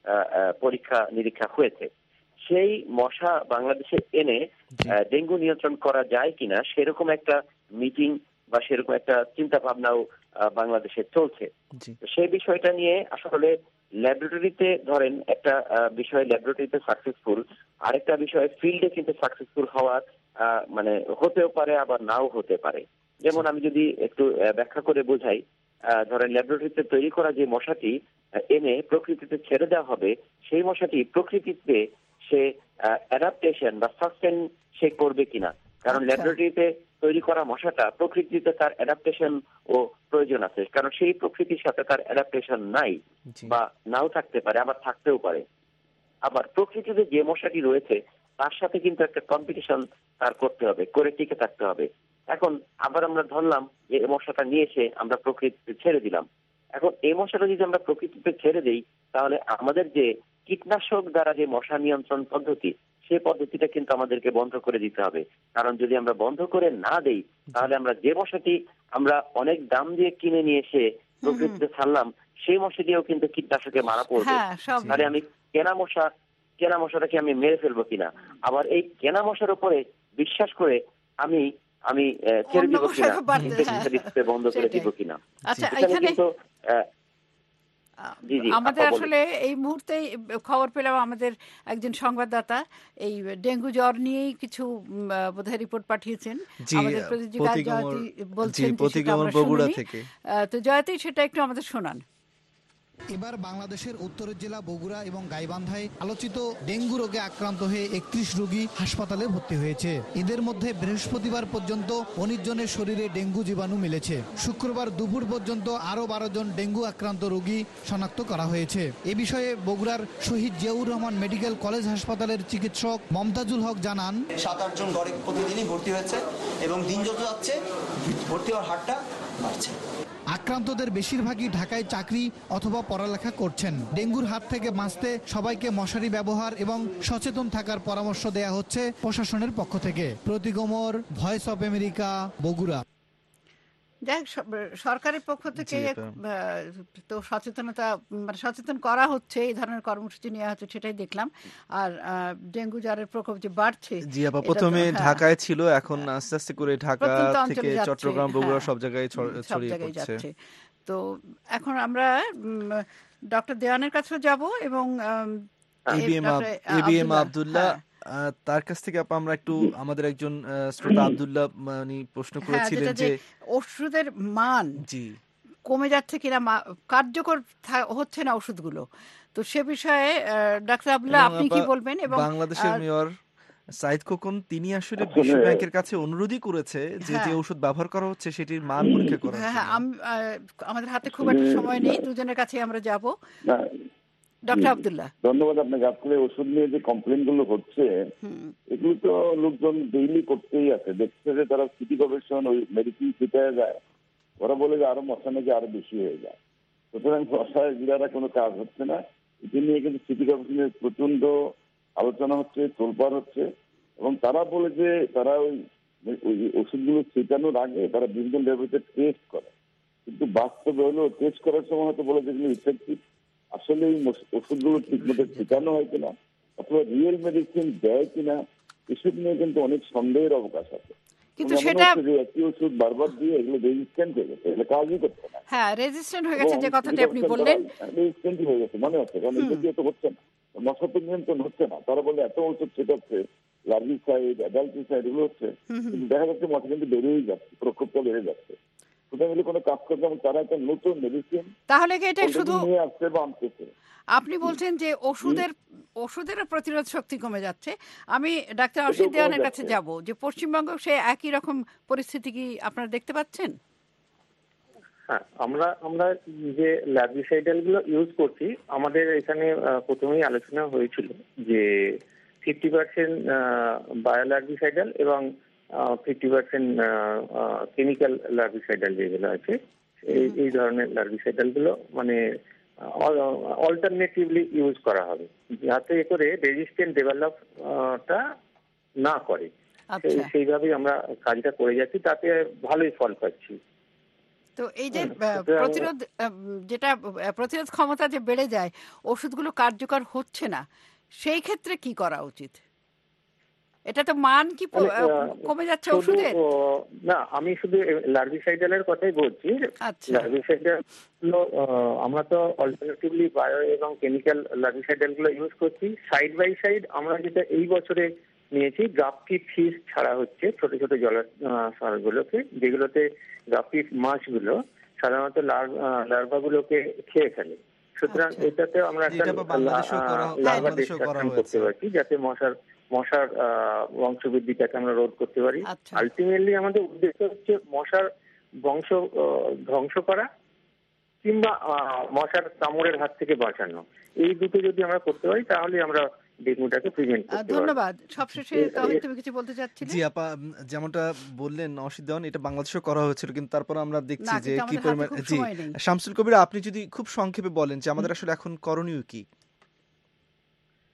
পরীক্ষা নিরীক্ষা হয়েছে। সেই মশা বাংলাদেশে এনে ডেঙ্গু নিয়ন্ত্রণ করা যায় কিনা সেরকম একটা মিটিং বা সেরকম একটা চিন্তা ভাবনাও বাংলাদেশে চলছে। সেই বিষয়টা নিয়ে আসলে ল্যাবরেটরিতে ধরেন একটা বিষয় ল্যাবরেটরিতে সাকসেসফুল, আরেকটা বিষয় ফিল্ডে কিন্তু সাকসেসফুল হওয়ার মানে হতেও পারে আবার নাও হতে পারে। যেমন আমি যদি একটু ব্যাখ্যা করে বোঝাই, ধরেন ল্যাবরেটরিতে তৈরি করা যে মশাটি এনে প্রকৃতিতে ছেড়ে দেওয়া হবে, সেই মশাটি প্রকৃতিতে সে অ্যাডাপ্টেশন বা সাস্টেন সে করবে কিনা, কারণ ল্যাবরেটরিতে তৈরি করা মশাটা প্রকৃতিতে তার অ্যাডাপ্টেশন ও প্রয়োজন আছে, কারণ সেই প্রকৃতির সাথে তার অ্যাডাপ্টেশন নাই বা নাও থাকতে পারে, আবার থাকতেও পারে। আবার প্রকৃতিতে যে মশাটি রয়েছে তার সাথে কিন্তু একটা কম্পিটিশন তার করতে হবে, করে টিকে থাকতে হবে। এখন আবার আমরা ধরলাম যে এই মশাটা নিয়ে এসে আমরা প্রকৃতিতে ছেড়ে দিলাম। এখন এই মশাটা যদি আমরা প্রকৃতিতে ছেড়ে দেই, তাহলে আমাদের যে কীটনাশক দ্বারা যে মশা নিয়ন্ত্রণ পদ্ধতি সে পদ্ধতিটা কিন্তু আমাদেরকে বন্ধ করে দিতে হবে। কারণ যদি আমরা বন্ধ করে না দেই, তাহলে আমরা যে মশাটি আমরা অনেক দাম দিয়ে কিনে নিয়ে এসে প্রকৃতিতে ছাড়লাম, সেই মশা দিয়েও কিন্তু কীটনাশকে মারা পড়বে। তাহলে আমি কেনা মশাটাকে আমি মেরে ফেলবো কিনা, আবার এই কেনা মশার উপরে বিশ্বাস করে আমি ছেড়ে দিব কিনা, বন্ধ করে দিব কিনা। কিন্তু আমাদের আসলে এই মুহূর্তে খবর পেলাম, আমাদের একজন সংবাদদাতা এই ডেঙ্গু জ্বর নিয়েই কিছু বোধহয় রিপোর্ট পাঠিয়েছেন আমাদের প্রতিযোগিতা জয়তী বলছেন, তো জয়তী সেটা একটু আমাদের শোনান। এবার বাংলাদেশের উত্তরের জেলা বগুড়া এবং গাইবান্ধায় আলোচিত ডেঙ্গু রোগে আক্রান্ত হয়ে 31 রোগী হাসপাতালে ভর্তি হয়েছে। এদের মধ্যে বৃহস্পতিবার পর্যন্ত 19 জনের শরীরে ডেঙ্গু জীবাণু মিলেছে। শুক্রবার দুপুর পর্যন্ত আরো 12 জন ডেঙ্গু আক্রান্ত রোগী শনাক্ত করা হয়েছে। এ বিষয়ে বগুড়ার শহীদ জিয়াউর রহমান মেডিকেল কলেজ হাসপাতালের চিকিৎসক মমতাজুল হক জানান, 7-8 জন গড়ে প্রতিদিনই ভর্তি হয়েছে এবং দিন যত যাচ্ছে ভর্তি হওয়ার হারটা বাড়ছে। আক্রান্তদের বেশিরভাগই ঢাকায় চাকরি অথবা পড়ালেখা করছেন। ডেঙ্গুর হাত থেকে বাঁচতে সবাইকে মশারি ব্যবহার এবং সচেতন থাকার পরামর্শ দেয়া হচ্ছে প্রশাসনের পক্ষ থেকে। Pratik Omar, voice of America, Bogura. দেখ, সরকারের পক্ষ থেকে তো সচেতন করা হচ্ছে, এই ধরনের কর্মসূচি নেওয়া হচ্ছে, সেটাই দেখলাম। আর ডেঙ্গু জ্বরের প্রকোপ যে বাড়ছে, জি আপা, প্রথমে ঢাকায় ছিল, এখন আস্তে আস্তে করে ঢাকা থেকে চট্টগ্রাম, বগুড়া সব জায়গায় ছড়িয়ে পড়ছে। তো এখন আমরা ডক্টর দেওয়ানের কাছে যাব এবং এবিএম আব্দুল্লাহ, তার কাছ থেকে আমরা একটু আমাদের একজন শ্রোতা আব্দুল্লাহ প্রশ্ন করেছিলেন যে ওষুধের মান কমে যাচ্ছে কিনা, কার্যকর হচ্ছে না ওষুধগুলো, তো সে বিষয়ে ডাক্তার আব্দুল্লাহ আপনি কি বলবেন? এবং বাংলাদেশের মেয়র সাইদ খোকন তিনি আসলে বিশ্ব ব্যাংকের কাছে অনুরোধই করেছে যে যে ওষুধ ব্যবহার করা হচ্ছে সেটির মান পরীক্ষা করা। হ্যাঁ, আমাদের হাতে খুব একটা সময় নেই, দুজনের কাছে আমরা যাব। ডক্টর আব্দুল্লাহ, ধন্যবাদ আপনাকে। আসলে ওষুধ নিয়ে যে কমপ্লেন গুলো হচ্ছে এগুলো তো লোকজন ডেইলি করতেই আছে, দেখছে যে তারা সিটি কর্পোরেশন ওই মেডিসিন ছিটায় যায়, ওরা বলে যে আরো মশা নাকি আরো বেশি হয়ে যায়, সুতরাং মশায় গিরারা কোনো কাজ হচ্ছে না। এটি নিয়ে কিন্তু সিটি কর্পোরেশনের প্রচন্ড আলোচনা হচ্ছে, তোলপাড় হচ্ছে, এবং তারা বলে যে তারা ওই ওষুধগুলো ছিটানোর আগে তারা বিভিন্ন ল্যাবরেটরি টেস্ট করে, কিন্তু বাস্তবে হলো টেস্ট করার সময় হয়তো বলে যেগুলো ইফেক্টিভ, আসলে এই ওষুধগুলো ঠিক মতো ছিটানো হয় কিনা অথবা রিয়েল মেডিসিন দেয় কিনা, এসব নিয়ে কিন্তু অনেক সন্দেহের অবকাশ আছে। কিন্তু সেটা একই ওষুধ বারবার দিয়ে এগুলো রেজিস্ট্যান্ট হয়ে গেছে, এগুলো কাজই করছে না। হ্যাঁ, রেজিস্ট্যান্ট হয়ে গেছে, যে কথাটা আপনি বললেন রেজিস্ট্যান্ট হয়ে গেছে মনে হচ্ছে, কারণ এগুলো তো হচ্ছে না, মশা তো নিয়ন্ত্রণ হচ্ছে না। তারা বলে এত ওষুধ ছিটাচ্ছে, লার্ভিসাইড, অ্যাডাল্টিসাইড এগুলো হচ্ছে, কিন্তু দেখা যাচ্ছে মশা কিন্তু বেড়েই যাচ্ছে, প্রকোপটা বেড়ে যাচ্ছে। সুতরাং কোনো কাজ করছে, তারা একটা নতুন মেডিসিন তাহলে কি এটা শুধু নিয়ে আসছে বা আনতেছে। আপনি বলছেন যে ওষুধের প্রতিরোধ শক্তি কমে যাচ্ছে। আমি ডাক্তার অসিত দেওয়ানের কাছে যাব, যে পশ্চিমবঙ্গ সে একই রকম পরিস্থিতি কি আপনারা দেখতে পাচ্ছেন? হ্যাঁ, আমরা যে লার্ভিসাইডাল গুলো ইউজ করছি, আমাদের এখানে প্রথমেই আলোচনা হয়েছিল যে 50% বায়োলার্ভিসাইডাল এবং 50% কেমিক্যাল লার্ভিসাইডাল যেগুলো আছে, এই ধরনের লার্ভিসাইডাল গুলো মানে অল্টারনেটিভলি ইউজ করা হবে, যাতে করে রেজিস্ট্যান্ট ডেভেলপটা না করে। সেইভাবেই আমরা কাজটা করে যাচ্ছি, তাতে ভালোই ফল পাচ্ছি। তো এই যে প্রতিরোধ ক্ষমতা যে বেড়ে যায়, ওষুধগুলো কার্যকর হচ্ছে না, সেই ক্ষেত্রে কি করা উচিত? এটা তো মান কি কমে যাচ্ছে ওষুধের? না, আমি শুধু লার্ভিসাইডালের কথাই বলছি। লার্ভিসাইডাল আমরা তো অল্টারনেটিভলি বায়ো এবং কেমিক্যাল লার্ভিসাইডাল গুলো ইউজ করছি। সাইড বাই সাইড আমরা যেটা এই বছরে নিয়েছি, গাপ্পি ফিশ ছাড়া হচ্ছে ছোট ছোট জলাশয়গুলোকে, যেগুলোতে গাপ্পি মাছগুলো সাধারণত লার্ভাগুলোকে খেয়ে ফেলে। সুতরাং এটাতে আমরা একটা লার্ভা ডিস্ট্রাকশন করতে পারছি, যাতে মশার বংশবৃদ্ধিটাকে আমরা রোধ করতে পারি। আলটিমেটলি আমাদের উদ্দেশ্য হচ্ছে মশার বংশ ধ্বংস করা কিংবা মশার কামড়ের হাত থেকে বাঁচানো। এই দুটো যদি আমরা করতে পারি, তাহলে আমরা ডেঙ্গুটাকে প্রিভেন্ট করতে পারি। ধন্যবাদ। সবশেষে তাহলে তুমি কিছু বলতে চাচ্ছিলে? জি আপা, যেমনটা বললেন অসিত দেওয়ান, এটা বাংলাদেশেও করা হয়েছিল, কিন্তু তারপর আমরা দেখছি যে কি পরিমাণ। জি শামসুল কবির, আপনি যদি খুব সংক্ষেপে বলেন যে আমাদের আসলে এখন করণীয় কি?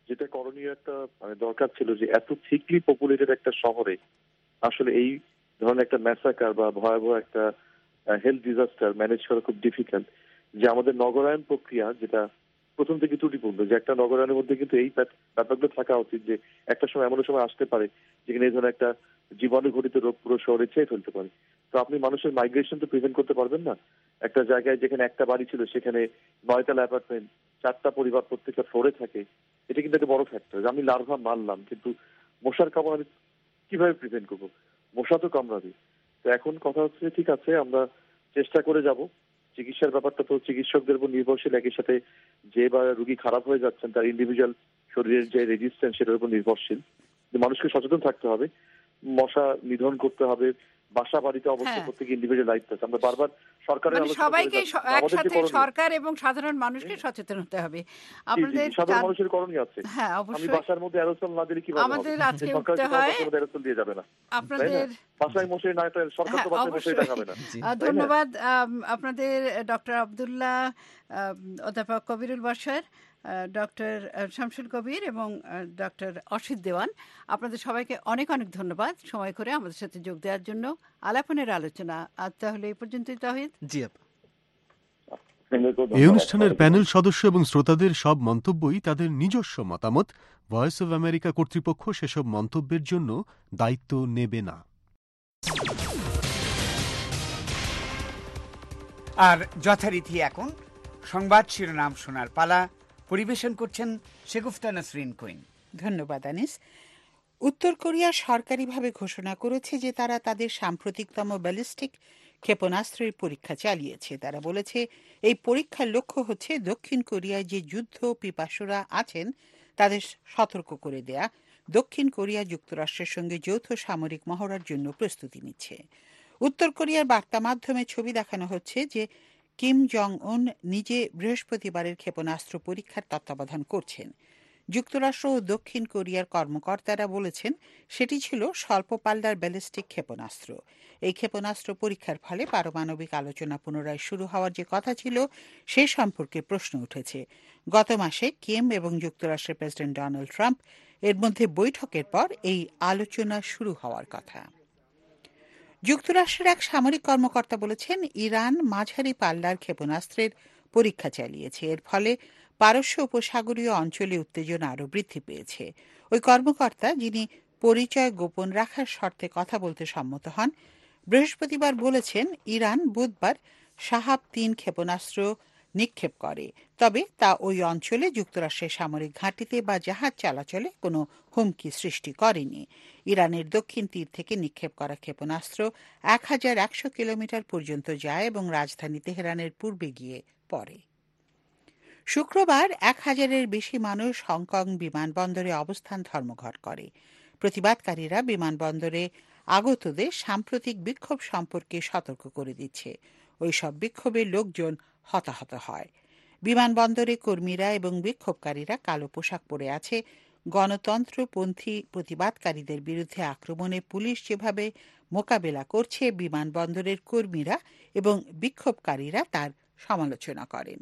যেটা করণীয় একটা মানে দরকার ছিল যে এত থিকলি পপুলেটেড একটা শহরে আসলে এই ধরনের একটা ম্যাসাকার বা ভয়াবহ একটা হেলথ ডিজাস্টার ম্যানেজ করা খুব ডিফিকাল্ট। যে আমাদের নগরায়ন প্রক্রিয়া যেটা প্রথম থেকে ত্রুটিপূর্ণ, যে একটা নগরায়নের মধ্যে কিন্তু এই ব্যাপারগুলো থাকা উচিত যে একটা সময় এমন সময় আসতে পারে যেখানে এই ধরনের একটা জীবাণু ঘটিত রোগ পুরো শহরে ছেয়ে ফেলতে পারে। তো আপনি মানুষের মাইগ্রেশন তো প্রিভেন্ট করতে পারবেন না। একটা জায়গায় যেখানে একটা বাড়ি ছিল সেখানে 9তলা অ্যাপার্টমেন্ট, 4টা পরিবার প্রত্যেকটা ফ্লোরে থাকে, এটা কিন্তু একটা বড় ফ্যাক্টর। আমি লার্ভা মারলাম, কিন্তু মশার কামড় আমি কিভাবে প্রিভেন্ট করবো? মশা তো কামড়াবে। তো এখন কথা হচ্ছে ঠিক আছে, আমরা চেষ্টা করে যাব। চিকিৎসার ব্যাপারটা তো চিকিৎসকদের উপর নির্ভরশীল, একই সাথে যে বা রুগী খারাপ হয়ে যাচ্ছেন তার ইন্ডিভিজুয়াল শরীরের যে রেজিস্ট্যান্স সেটার উপর নির্ভরশীল। মানুষকে সচেতন থাকতে হবে, মশা নিধন করতে হবে, বাসা বাড়িতে অবশ্যই প্রত্যেক ইন্ডিভিজুয়াল দায়িত্ব আছে। আমরা বারবার সরকারের সবাইকে একসাথে সরকার এবং সাধারণ মানুষকে সচেতন হতে হবে। আপনাদের সাধারণ মানুষের করণীয় আছে। হ্যাঁ, অবশ্যই। আমি বাসার মধ্যে অ্যারোসল না দিলে কিভাবে হবে? আমাদের আজকে উঠতে হয় অ্যারোসল দিয়ে যাবে না। আপনাদের বাসায় মশারি না, সরকার তো বাসায় মশারি দেখাবে না। ধন্যবাদ আপনাদের ডক্টর আব্দুল্লাহ, অধ্যাপক কবিরুল বাশার, ডক্টর শামসুল কবির এবং ডক্টর অসিত দেওয়ান। আপনাদের সবাইকে অনেক অনেক ধন্যবাদ সময় করে আমাদের সাথে যোগ দেওয়ার জন্য আলাপনের আলোচনা। আজ তাহলে এই পর্যন্তই। তাহিদ জি, এই অনুষ্ঠানের প্যানেল সদস্য এবং শ্রোতাদের সব মন্তব্যই তাদের নিজস্ব মতামত। ভয়েস অব আমেরিকা কর্তৃপক্ষ সেসব মন্তব্যের জন্য দায়িত্ব নেবে না। আর যথারীতি এখন সংবাদ শিরোনাম শোনার পালা। পরিবেশন করছেন শেগুফতা নাসরিন কুইন। ধন্যবাদ আনিস। উত্তর কোরিয়া সরকারিভাবে ঘোষণা করেছে যে তারা তাদের সাম্প্রতিকতম ব্যালিস্টিক ক্ষেপণাস্ত্রের পরীক্ষা চালিয়েছে। তারা বলেছে এই পরীক্ষার লক্ষ্য হচ্ছে দক্ষিণ কোরিয়ায় যে যুদ্ধ পিপাসুরা আছেন তাদের সতর্ক করে দেয়া। দক্ষিণ কোরিয়া যুক্তরাষ্ট্রের সঙ্গে যৌথ সামরিক মহড়ার জন্য প্রস্তুতি নিচ্ছে। উত্তর কোরিয়ার বার্তা মাধ্যমে ছবি দেখানো হচ্ছে যে কিম জং উন নিজে বৃহস্পতিবারের ক্ষেপণাস্ত্র পরীক্ষার তত্ত্বাবধান করছেন। যুক্তরাষ্ট্র ও দক্ষিণ কোরিয়ার কর্মকর্তারা বলেছেন সেটি ছিল স্বল্প পাল্লার ব্যালিস্টিক ক্ষেপণাস্ত্র। এই ক্ষেপণাস্ত্র পরীক্ষার ফলে পারমাণবিক আলোচনা পুনরায় শুরু হওয়ার যে কথা ছিল সে সম্পর্কে প্রশ্ন উঠেছে। গত মাসে কিম এবং যুক্তরাষ্ট্রের প্রেসিডেন্ট ডোনাল্ড ট্রাম্প এর মধ্যে বৈঠকের পর এই আলোচনা শুরু হওয়ার কথা। যুক্তরাষ্ট্রের এক সামরিক কর্মকর্তা বলেছেন ইরান মাঝারি পাল্লার ক্ষেপণাস্ত্রের পরীক্ষা চালিয়েছে। এর ফলে পারস্য উপসাগরীয় অঞ্চলে উত্তেজনা আরও বৃদ্ধি পেয়েছে। ওই কর্মকর্তা, যিনি পরিচয় গোপন রাখার শর্তে কথা বলতে সম্মত হন, বৃহস্পতিবার বলেছেন ইরান বুধবার শাহাব-3 ক্ষেপণাস্ত্র নিক্ষেপ করে, তবে তা ওই অঞ্চলে যুক্তরাষ্ট্রের সামরিক ঘাঁটিতে বা জাহাজ চলাচলে কোনো হুমকি সৃষ্টি করেনি। ইরানের দক্ষিণ তীর থেকে নিক্ষেপ করা ক্ষেপণাস্ত্র 1100 কিলোমিটার পর্যন্ত যায় এবং রাজধানী তেহরানের পূর্বে গিয়ে পড়ে। শুক্রবার 1000-এর বেশি মানুষ হংকং বিমানবন্দরে অবস্থান ধর্মঘট করে। প্রতিবাদকারীরা বিমানবন্দরে আগতদের সাম্প্রতিক বিক্ষোভ সম্পর্কে সতর্ক করে দিচ্ছে। ওই সব বিক্ষোভে লোকজন হতাহত হয়। বিমানবন্দরে কর্মীরা এবং বিক্ষোভকারীরা কালো পোশাক পরে আছে। গণতন্ত্রপন্থী প্রতিবাদকারীদের বিরুদ্ধে আক্রমণে পুলিশ যেভাবে মোকাবেলা করছে, বিমানবন্দরের কর্মীরা এবং বিক্ষোভকারীরা তার সমালোচনা করেন।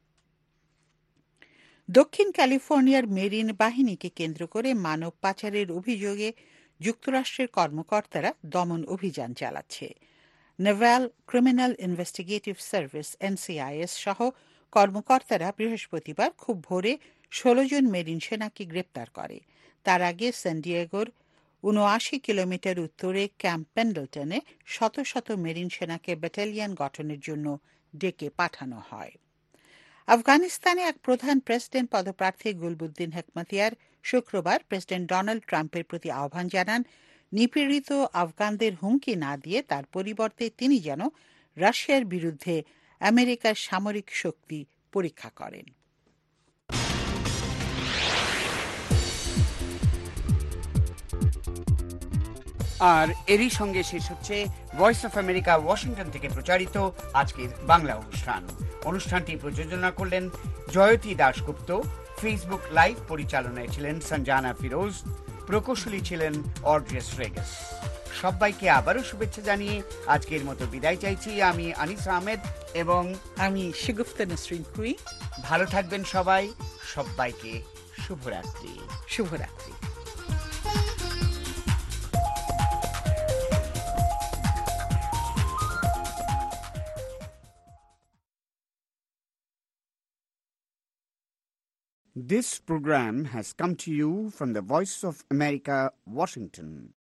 দক্ষিণ ক্যালিফোর্নিয়ার মেরিন বাহিনীকে কেন্দ্র করে মানব পাচারের অভিযোগে যুক্তরাষ্ট্রের কর্মকর্তারা দমন অভিযান চালাচ্ছে। Naval criminal investigative service NCIS সহ কর্মকর্তারা বৃহস্পতিবার খুব ভোরে 16 জন মেরিন সেনাকে গ্রেপ্তার করে। তার আগে সান ডিয়েগোর 79 কিলোমিটার উত্তরে ক্যাম্প পেন্ডলটনে শত শত মেরিন সেনাকে ব্যাটালিয়ন গঠনের জন্য ডেকে পাঠানো হয়। আফগানিস্তানে এক প্রধান প্রেসিডেন্ট পদপ্রার্থী গুলবুদ্দিন হেকমাতিয়ার শুক্রবার প্রেসিডেন্ট ডোনাল্ড ট্রাম্পের প্রতি আহ্বান জানান নিপীড়িত আফগানদের হুমকি না দিয়ে তার পরিবর্তে তিনি যেন রাশিয়ার বিরুদ্ধে আমেরিকার সামরিক শক্তি পরীক্ষা করেন। আর এরই সঙ্গে শেষ হচ্ছে ভয়েস অফ আমেরিকা ওয়াশিংটন থেকে প্রচারিত আজকের বাংলা অনুষ্ঠানটি প্রযোজনা করলেন জয়তী দাশগুপ্ত। ফেসবুক লাইভ পরিচালনায় ছিলেন সঞ্জানা ফিরোজ, প্রকৌশলী ছিলেন অড্রেস রেগাস। সবাইকে আবারও শুভেচ্ছা জানিয়ে আজকের মতো বিদায় চাইছি। আমি আনিস আহমেদ এবং আমি শেগুফতা নাসরিন কুইন। ভালো থাকবেন সবাই। সবাইকে শুভরাত্রি। শুভরাত্রি। This program has come to you from the Voice of America, Washington.